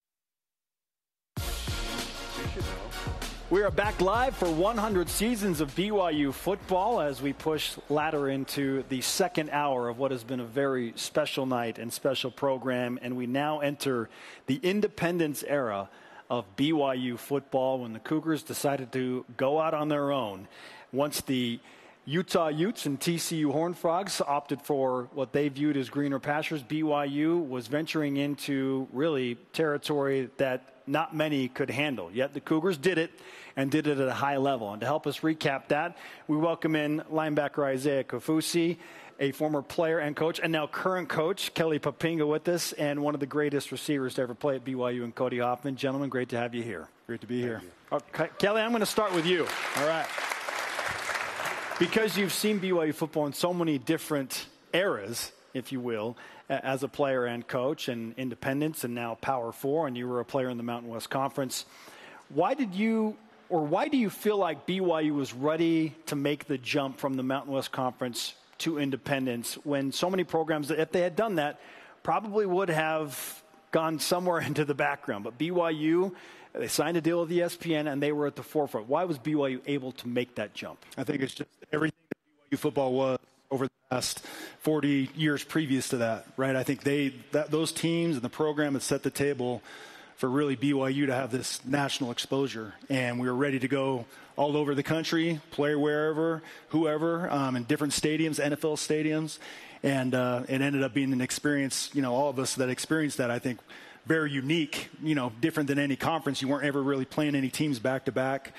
We are back live for 100 Seasons of BYU Football as we push ladder into the second hour of what has been a very special night and special program, and we now enter the Independence era of BYU football when the Cougars decided to go out on their own. Once the Utah Utes and TCU Horned Frogs opted for what they viewed as greener pastures, BYU was venturing into really territory that not many could handle. Yet the Cougars did it and did it at a high level. And to help us recap that, we welcome in linebacker Isaiah Kaufusi, a former player and coach, and now current coach, Kelly Poppinga, with us, and one of the greatest receivers to ever play at BYU, and Cody Hoffman. Gentlemen, great to have you here. Great to be here. Okay, Kelly, I'm going to start with you. All right. Because you've seen BYU football in so many different eras, if you will, as a player and coach, and Independence, and now Power 4, and you were a player in the Mountain West Conference. Why do you feel like BYU was ready to make the jump from the Mountain West Conference to Independence when so many programs, if they had done that, probably would have gone somewhere into the background? But BYU, they signed a deal with ESPN, and they were at the forefront. Why was BYU able to make that jump? I think it's just everything that BYU football was over the past 40 years previous to that, right? I think those teams and the program had set the table for really BYU to have this national exposure. And we were ready to go all over the country, play wherever, whoever, in different stadiums, NFL stadiums. And it ended up being an experience, all of us that experienced that, I think, very unique, different than any conference. You weren't ever really playing any teams back to back.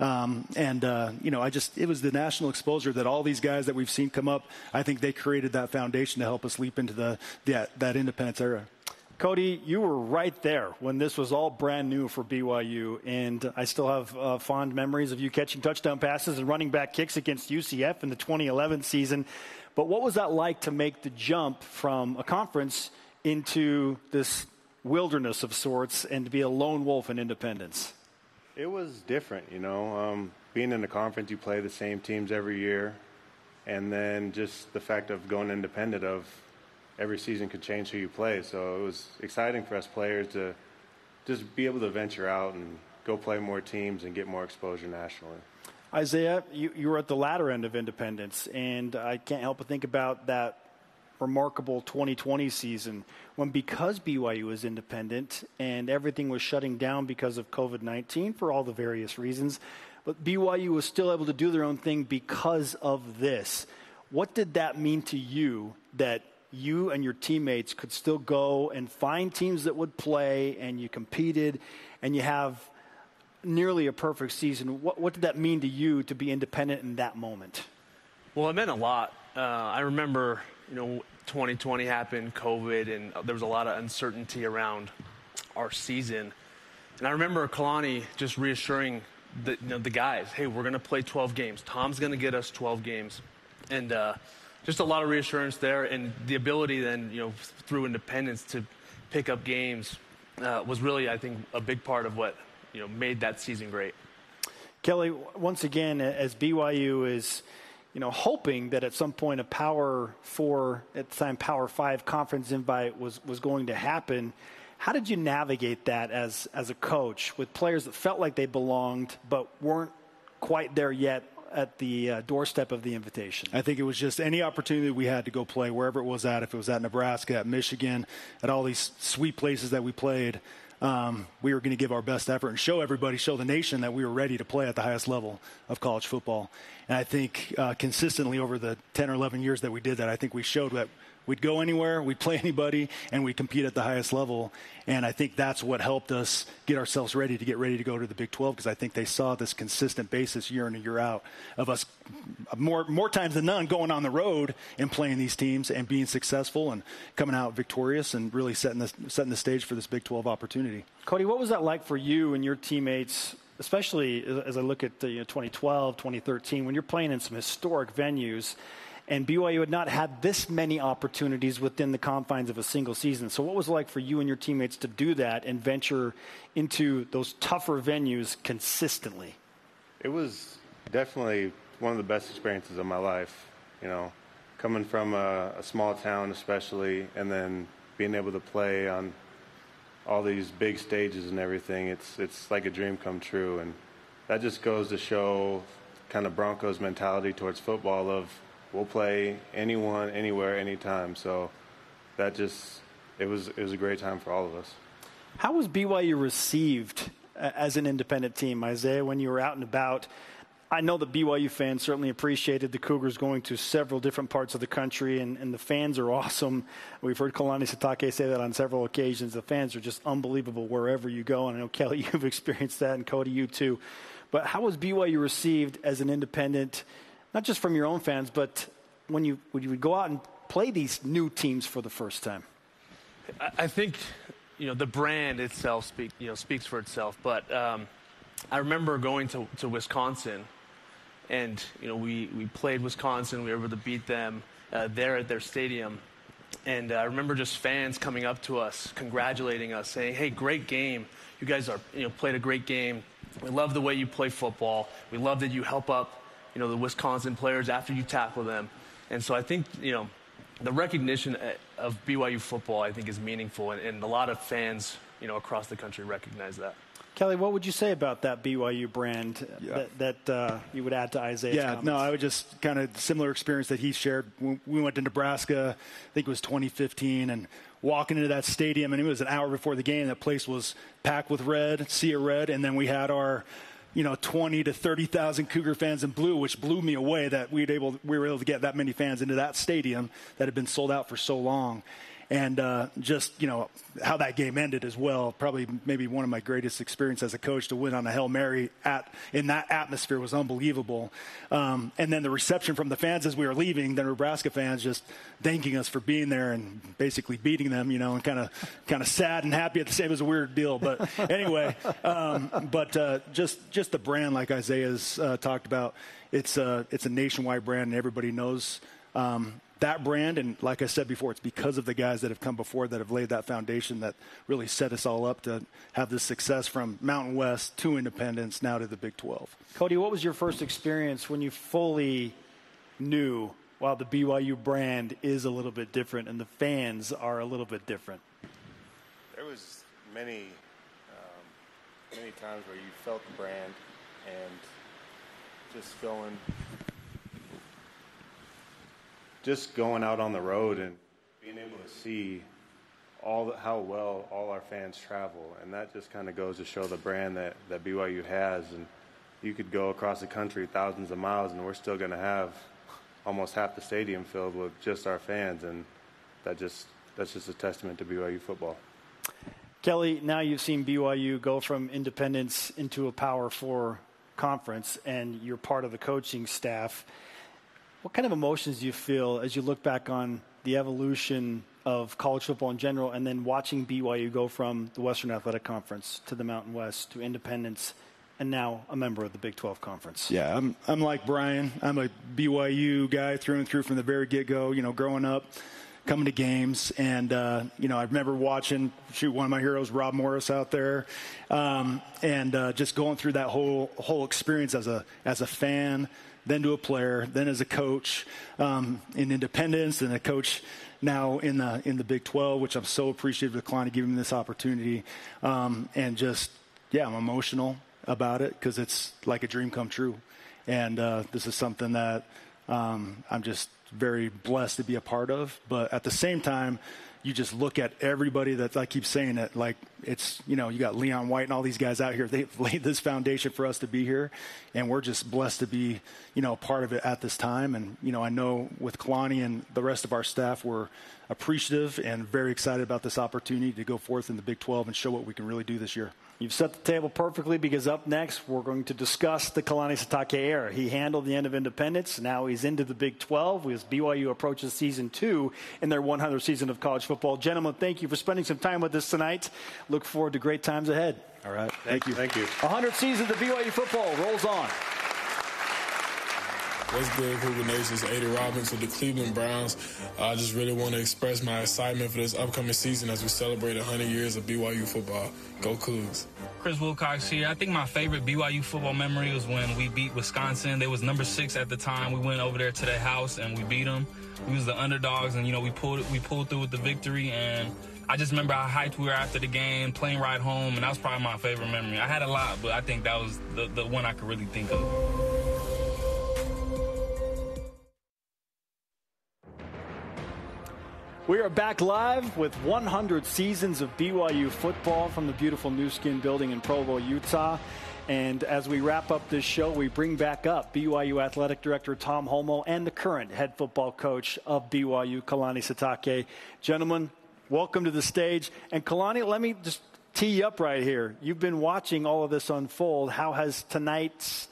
It was the national exposure that all these guys that we've seen come up, I think they created that foundation to help us leap into that independence era. Cody, you were right there when this was all brand new for BYU, and I still have fond memories of you catching touchdown passes and running back kicks against UCF in the 2011 season. But what was that like to make the jump from a conference into this wilderness of sorts and to be a lone wolf in Independence? It was different, being in the conference, you play the same teams every year, and then just the fact of going independent of every season could change who you play. So it was exciting for us players to just be able to venture out and go play more teams and get more exposure nationally. Isaiah, you were at the latter end of Independence, and I can't help but think about that remarkable 2020 season when, because BYU was independent and everything was shutting down because of COVID-19 for all the various reasons, but BYU was still able to do their own thing because of this. What did that mean to you, that you and your teammates could still go and find teams that would play, and you competed, and you have nearly a perfect season? What did that mean to you to be independent in that moment? Well, it meant a lot. I remember, 2020 happened, COVID, and there was a lot of uncertainty around our season. And I remember Kalani just reassuring the guys, hey, we're going to play 12 games. Tom's going to get us 12 games. And just a lot of reassurance there, and the ability then, through Independence to pick up games was really, I think, a big part of what, made that season great. Kelly, once again, as BYU is, hoping that at some point a Power 4, at the time Power 5 conference invite was going to happen, how did you navigate that as a coach with players that felt like they belonged but weren't quite there yet at the doorstep of the invitation? I think it was just any opportunity we had to go play wherever it was at, if it was at Nebraska, at Michigan, at all these sweet places that we played. We were going to give our best effort and show the nation that we were ready to play at the highest level of college football. And I think consistently over the 10 or 11 years that we did that, I think we showed that we'd go anywhere, we'd play anybody, and we'd compete at the highest level. And I think that's what helped us get ourselves ready to go to the Big 12, because I think they saw this consistent basis year in and year out of us more times than none going on the road and playing these teams and being successful and coming out victorious and really setting the stage for this Big 12 opportunity. Cody, what was that like for you and your teammates, especially as I look at 2012, 2013, when you're playing in some historic venues, and BYU had not had this many opportunities within the confines of a single season? So what was it like for you and your teammates to do that and venture into those tougher venues consistently? It was definitely one of the best experiences of my life, coming from a small town especially, and then being able to play on all these big stages and everything. It's like a dream come true, and that just goes to show kind of Broncos mentality towards football of, we'll play anyone, anywhere, anytime. So that it was a great time for all of us. How was BYU received as an independent team, Isaiah, when you were out and about? I know the BYU fans certainly appreciated the Cougars going to several different parts of the country, and the fans are awesome. We've heard Kalani Sitake say that on several occasions. The fans are just unbelievable wherever you go, and I know, Kelly, you've experienced that, and Cody, you too. But how was BYU received as an independent, not just from your own fans, but when you would go out and play these new teams for the first time? I think, the brand itself speaks for itself. But I remember going to Wisconsin, and, we played Wisconsin. We were able to beat them there at their stadium. And I remember just fans coming up to us, congratulating us, saying, hey, great game. You guys played a great game. We love the way you play football. We love that you help up, the Wisconsin players after you tackle them. And so I think, the recognition of BYU football, I think, is meaningful, and a lot of fans, across the country recognize that. Kelly, what would you say about that BYU brand that you would add to Isaiah's comments? No, I would just kind of similar experience that he shared. We went to Nebraska, I think it was 2015, and walking into that stadium, and it was an hour before the game. That place was packed with red, sea of red, and then we had our 20 to 30,000 Cougar fans in blue, which blew me away that we were able to get that many fans into that stadium that had been sold out for so long. And just, how that game ended as well, probably maybe one of my greatest experiences as a coach, to win on a Hail Mary in that atmosphere was unbelievable. And then the reception from the fans as we were leaving, the Nebraska fans just thanking us for being there and basically beating them, and kind of sad and happy at the same. It was a weird deal. But anyway, just the brand, like Isaiah's talked about, it's a nationwide brand, and everybody knows that brand. And like I said before, it's because of the guys that have come before that have laid that foundation that really set us all up to have this success from Mountain West to Independence, now to the Big 12. Cody, what was your first experience when you fully knew, wow, the BYU brand is a little bit different and the fans are a little bit different? There was many times where you felt the brand and just going out on the road and being able to see how well all our fans travel. And that just kind of goes to show the brand that BYU has. And you could go across the country thousands of miles and we're still going to have almost half the stadium filled with just our fans. And that's just a testament to BYU football. Kelly, now you've seen BYU go from Independence into a Power 4 conference, and you're part of the coaching staff. What kind of emotions do you feel as you look back on the evolution of college football in general, and then watching BYU go from the Western Athletic Conference to the Mountain West to Independence, and now a member of the Big 12 Conference? Yeah, I'm like Brian. I'm a BYU guy through and through from the very get-go, growing up, coming to games. And, I remember watching, one of my heroes, Rob Morris, out there, and just going through that whole experience as a fan, then to a player, then as a coach in Independence, and a coach now in the Big 12, which I'm so appreciative of Kalani giving me this opportunity. And just, I'm emotional about it because it's like a dream come true. And this is something that I'm just very blessed to be a part of. But at the same time, you just look at everybody that, I keep saying it, like it's, you got Leon White and all these guys out here. They've laid this foundation for us to be here, and we're just blessed to be, part of it at this time. And, I know with Kalani and the rest of our staff, we're appreciative and very excited about this opportunity to go forth in the Big 12 and show what we can really do this year. You've set the table perfectly, because up next we're going to discuss the Kalani Sitake era. He handled the end of Independence. Now he's into the Big 12 as BYU approaches season 2 in their 100th season of college football. Gentlemen, thank you for spending some time with us tonight. Look forward to great times ahead. All right. Thank you. 100th season of BYU football rolls on. What's good, Cougar Nation? It's Aidan Robbins with the Cleveland Browns. I just really want to express my excitement for this upcoming season as we celebrate 100 years of BYU football. Go Cougs. Chris Wilcox here. I think my favorite BYU football memory was when we beat Wisconsin. They was number 6 at the time. We went over there to their house and we beat them. We was the underdogs, and we pulled through with the victory. And I just remember how hyped we were after the game, plane ride home, and that was probably my favorite memory. I had a lot, but I think that was the one I could really think of. We are back live with 100 seasons of BYU football from the beautiful Nu Skin building in Provo, Utah. And as we wrap up this show, we bring back up BYU Athletic Director Tom Holmoe and the current head football coach of BYU, Kalani Sitake. Gentlemen, welcome to the stage. And Kalani, let me just tee you up right here. You've been watching all of this unfold. How has tonight's,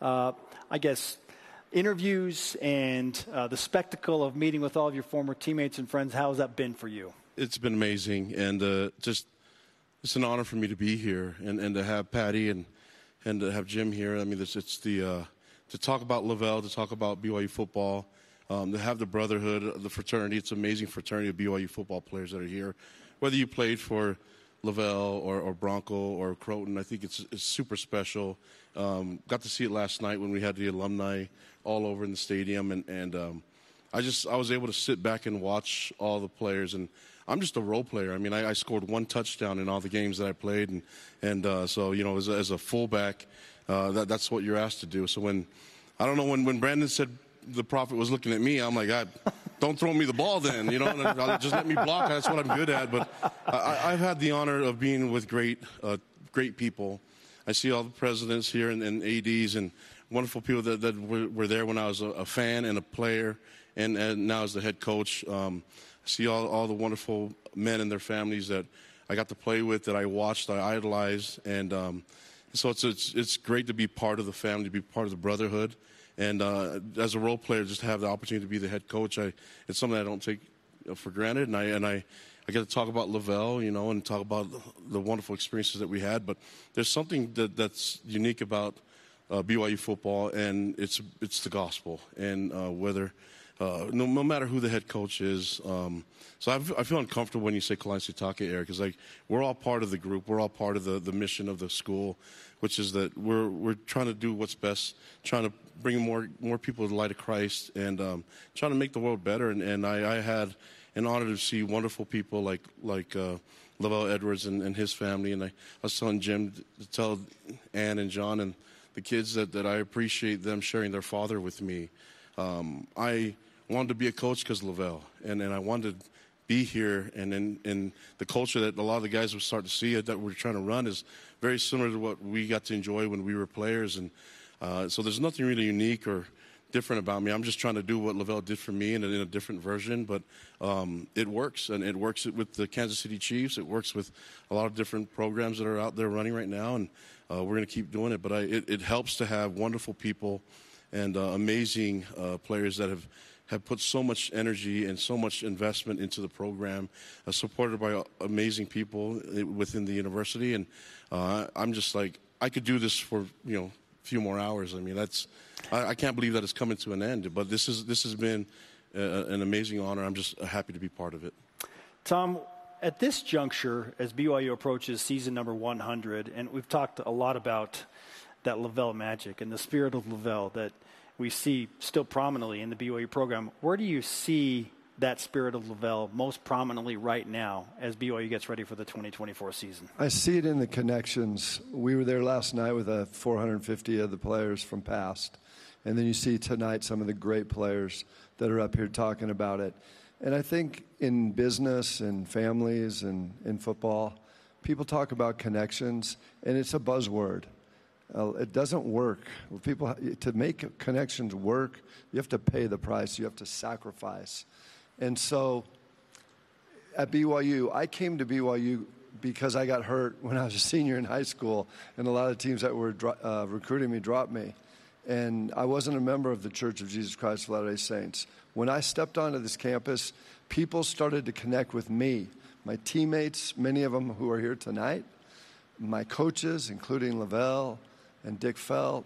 interviews and the spectacle of meeting with all of your former teammates and friends, how has that been for you? It's been amazing, and it's an honor for me to be here and to have Patty and to have Jim here. I mean, to talk about Lavelle, to talk about BYU football, to have the brotherhood, the fraternity. It's an amazing fraternity of BYU football players that are here. Whether you played for Lavelle or Bronco or Croton, I think it's super special. Got to see it last night when we had the alumni all over in the stadium, and I was able to sit back and watch all the players, and I'm just a role player. I mean, I scored 1 touchdown in all the games that I played, and so as a fullback, that's what you're asked to do. So when Brandon said the prophet was looking at me, I'm like, don't throw me the ball then, just let me block. That's what I'm good at. But I've had the honor of being with great people. I see all the presidents here and ADs and wonderful people that were there when I was a fan and a player and now as the head coach. I see all the wonderful men and their families that I got to play with, that I watched, I idolized. And so it's great to be part of the family, to be part of the brotherhood. And as a role player, just to have the opportunity to be the head coach, it's something I don't take for granted. And I get to talk about Lavelle, and talk about the wonderful experiences that we had. But there's something that's unique about BYU football, and it's the gospel. And no matter who the head coach is, so I feel uncomfortable when you say Kalani Sitake area, because we're all part of the group, we're all part of the mission of the school, which is that we're trying to do what's best, trying to bring more people to the light of Christ, and trying to make the world better. And I had an honor to see wonderful people like Lavelle Edwards and his family. And I was telling Jim to tell Ann and John and the kids that I appreciate them sharing their father with me. I wanted to be a coach because Lavelle, and I wanted to be here, and the culture that a lot of the guys will start to see that we're trying to run is very similar to what we got to enjoy when we were players. And so there's nothing really unique or different about me. I'm just trying to do what Lavelle did for me in a different version, but it works, and it works with the Kansas City Chiefs. It works with a lot of different programs that are out there running right now, and we're going to keep doing it. But it helps to have wonderful people and amazing players that have put so much energy and so much investment into the program, supported by amazing people within the university. And I'm just like, I could do this for a few more hours. I mean, I can't believe that it's coming to an end. But this has been an amazing honor. I'm just happy to be part of it. Tom, at this juncture, as BYU approaches season number 100, and we've talked a lot about that Lavelle magic and the spirit of Lavelle that we see still prominently in the BYU program. Where do you see that spirit of Lavelle most prominently right now as BYU gets ready for the 2024 season? I see it in the connections. We were there last night with 450 of the players from past. And then you see tonight some of the great players that are up here talking about it. And I think in business and families and in football, people talk about connections, and it's a buzzword. It doesn't work. To make connections work, you have to pay the price. You have to sacrifice. And so at BYU, I came to BYU because I got hurt when I was a senior in high school, and a lot of teams that were recruiting me dropped me. And I wasn't a member of the Church of Jesus Christ of Latter-day Saints. When I stepped onto this campus, people started to connect with me. My teammates, many of them who are here tonight, my coaches, including Lavelle and Dick Felt,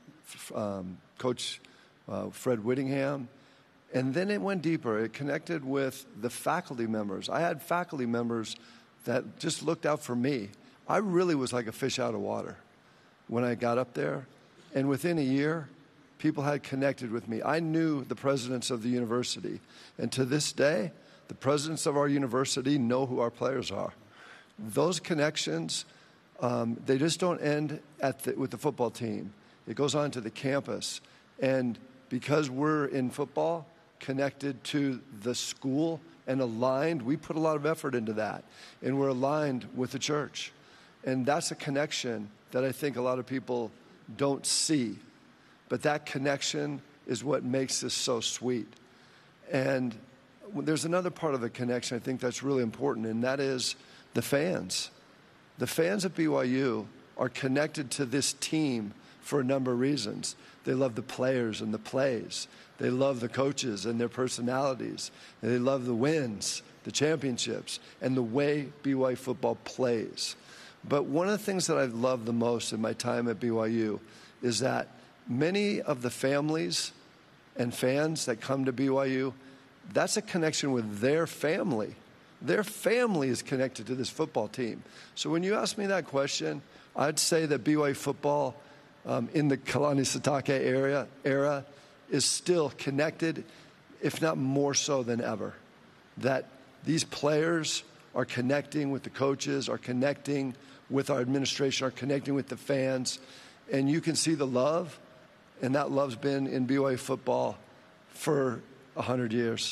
Coach Fred Whittingham. And then it went deeper. It connected with the faculty members. I had faculty members that just looked out for me. I really was like a fish out of water when I got up there. And within a year, people had connected with me. I knew the presidents of the university. And to this day, the presidents of our university know who our players are. Those connections, they just don't end with the football team. It goes on to the campus. And because we're in football, connected to the school and aligned, we put a lot of effort into that. And we're aligned with the church. And that's a connection that I think a lot of people don't see. But that connection is what makes this so sweet. And there's another part of the connection I think that's really important, and that is the fans. The fans at BYU are connected to this team for a number of reasons. They love the players and the plays. They love the coaches and their personalities. And they love the wins, the championships, and the way BYU football plays. But one of the things that I love the most in my time at BYU is that many of the families and fans that come to BYU, that's a connection with their family. Their family is connected to this football team. So when you ask me that question, I'd say that BYU football in the Kalani Sitake era is still connected, if not more so than ever. That these players are connecting with the coaches, are connecting with our administration, are connecting with the fans. And you can see the love, and that love's been in BYU football for 100 years.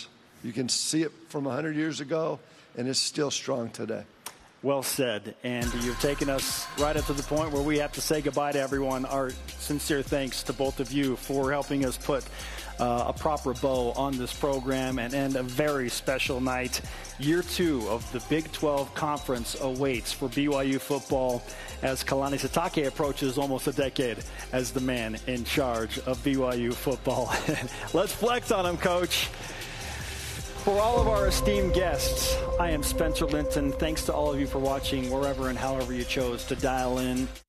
You can see it from 100 years ago, and it's still strong today. Well said. And you've taken us right up to the point where we have to say goodbye to everyone. Our sincere thanks to both of you for helping us put a proper bow on this program and end a very special night. Year 2 of the Big 12 Conference awaits for BYU football as Kalani Sitake approaches almost a decade as the man in charge of BYU football. Let's flex on him, Coach. For all of our esteemed guests, I am Spencer Linton. Thanks to all of you for watching wherever and however you chose to dial in.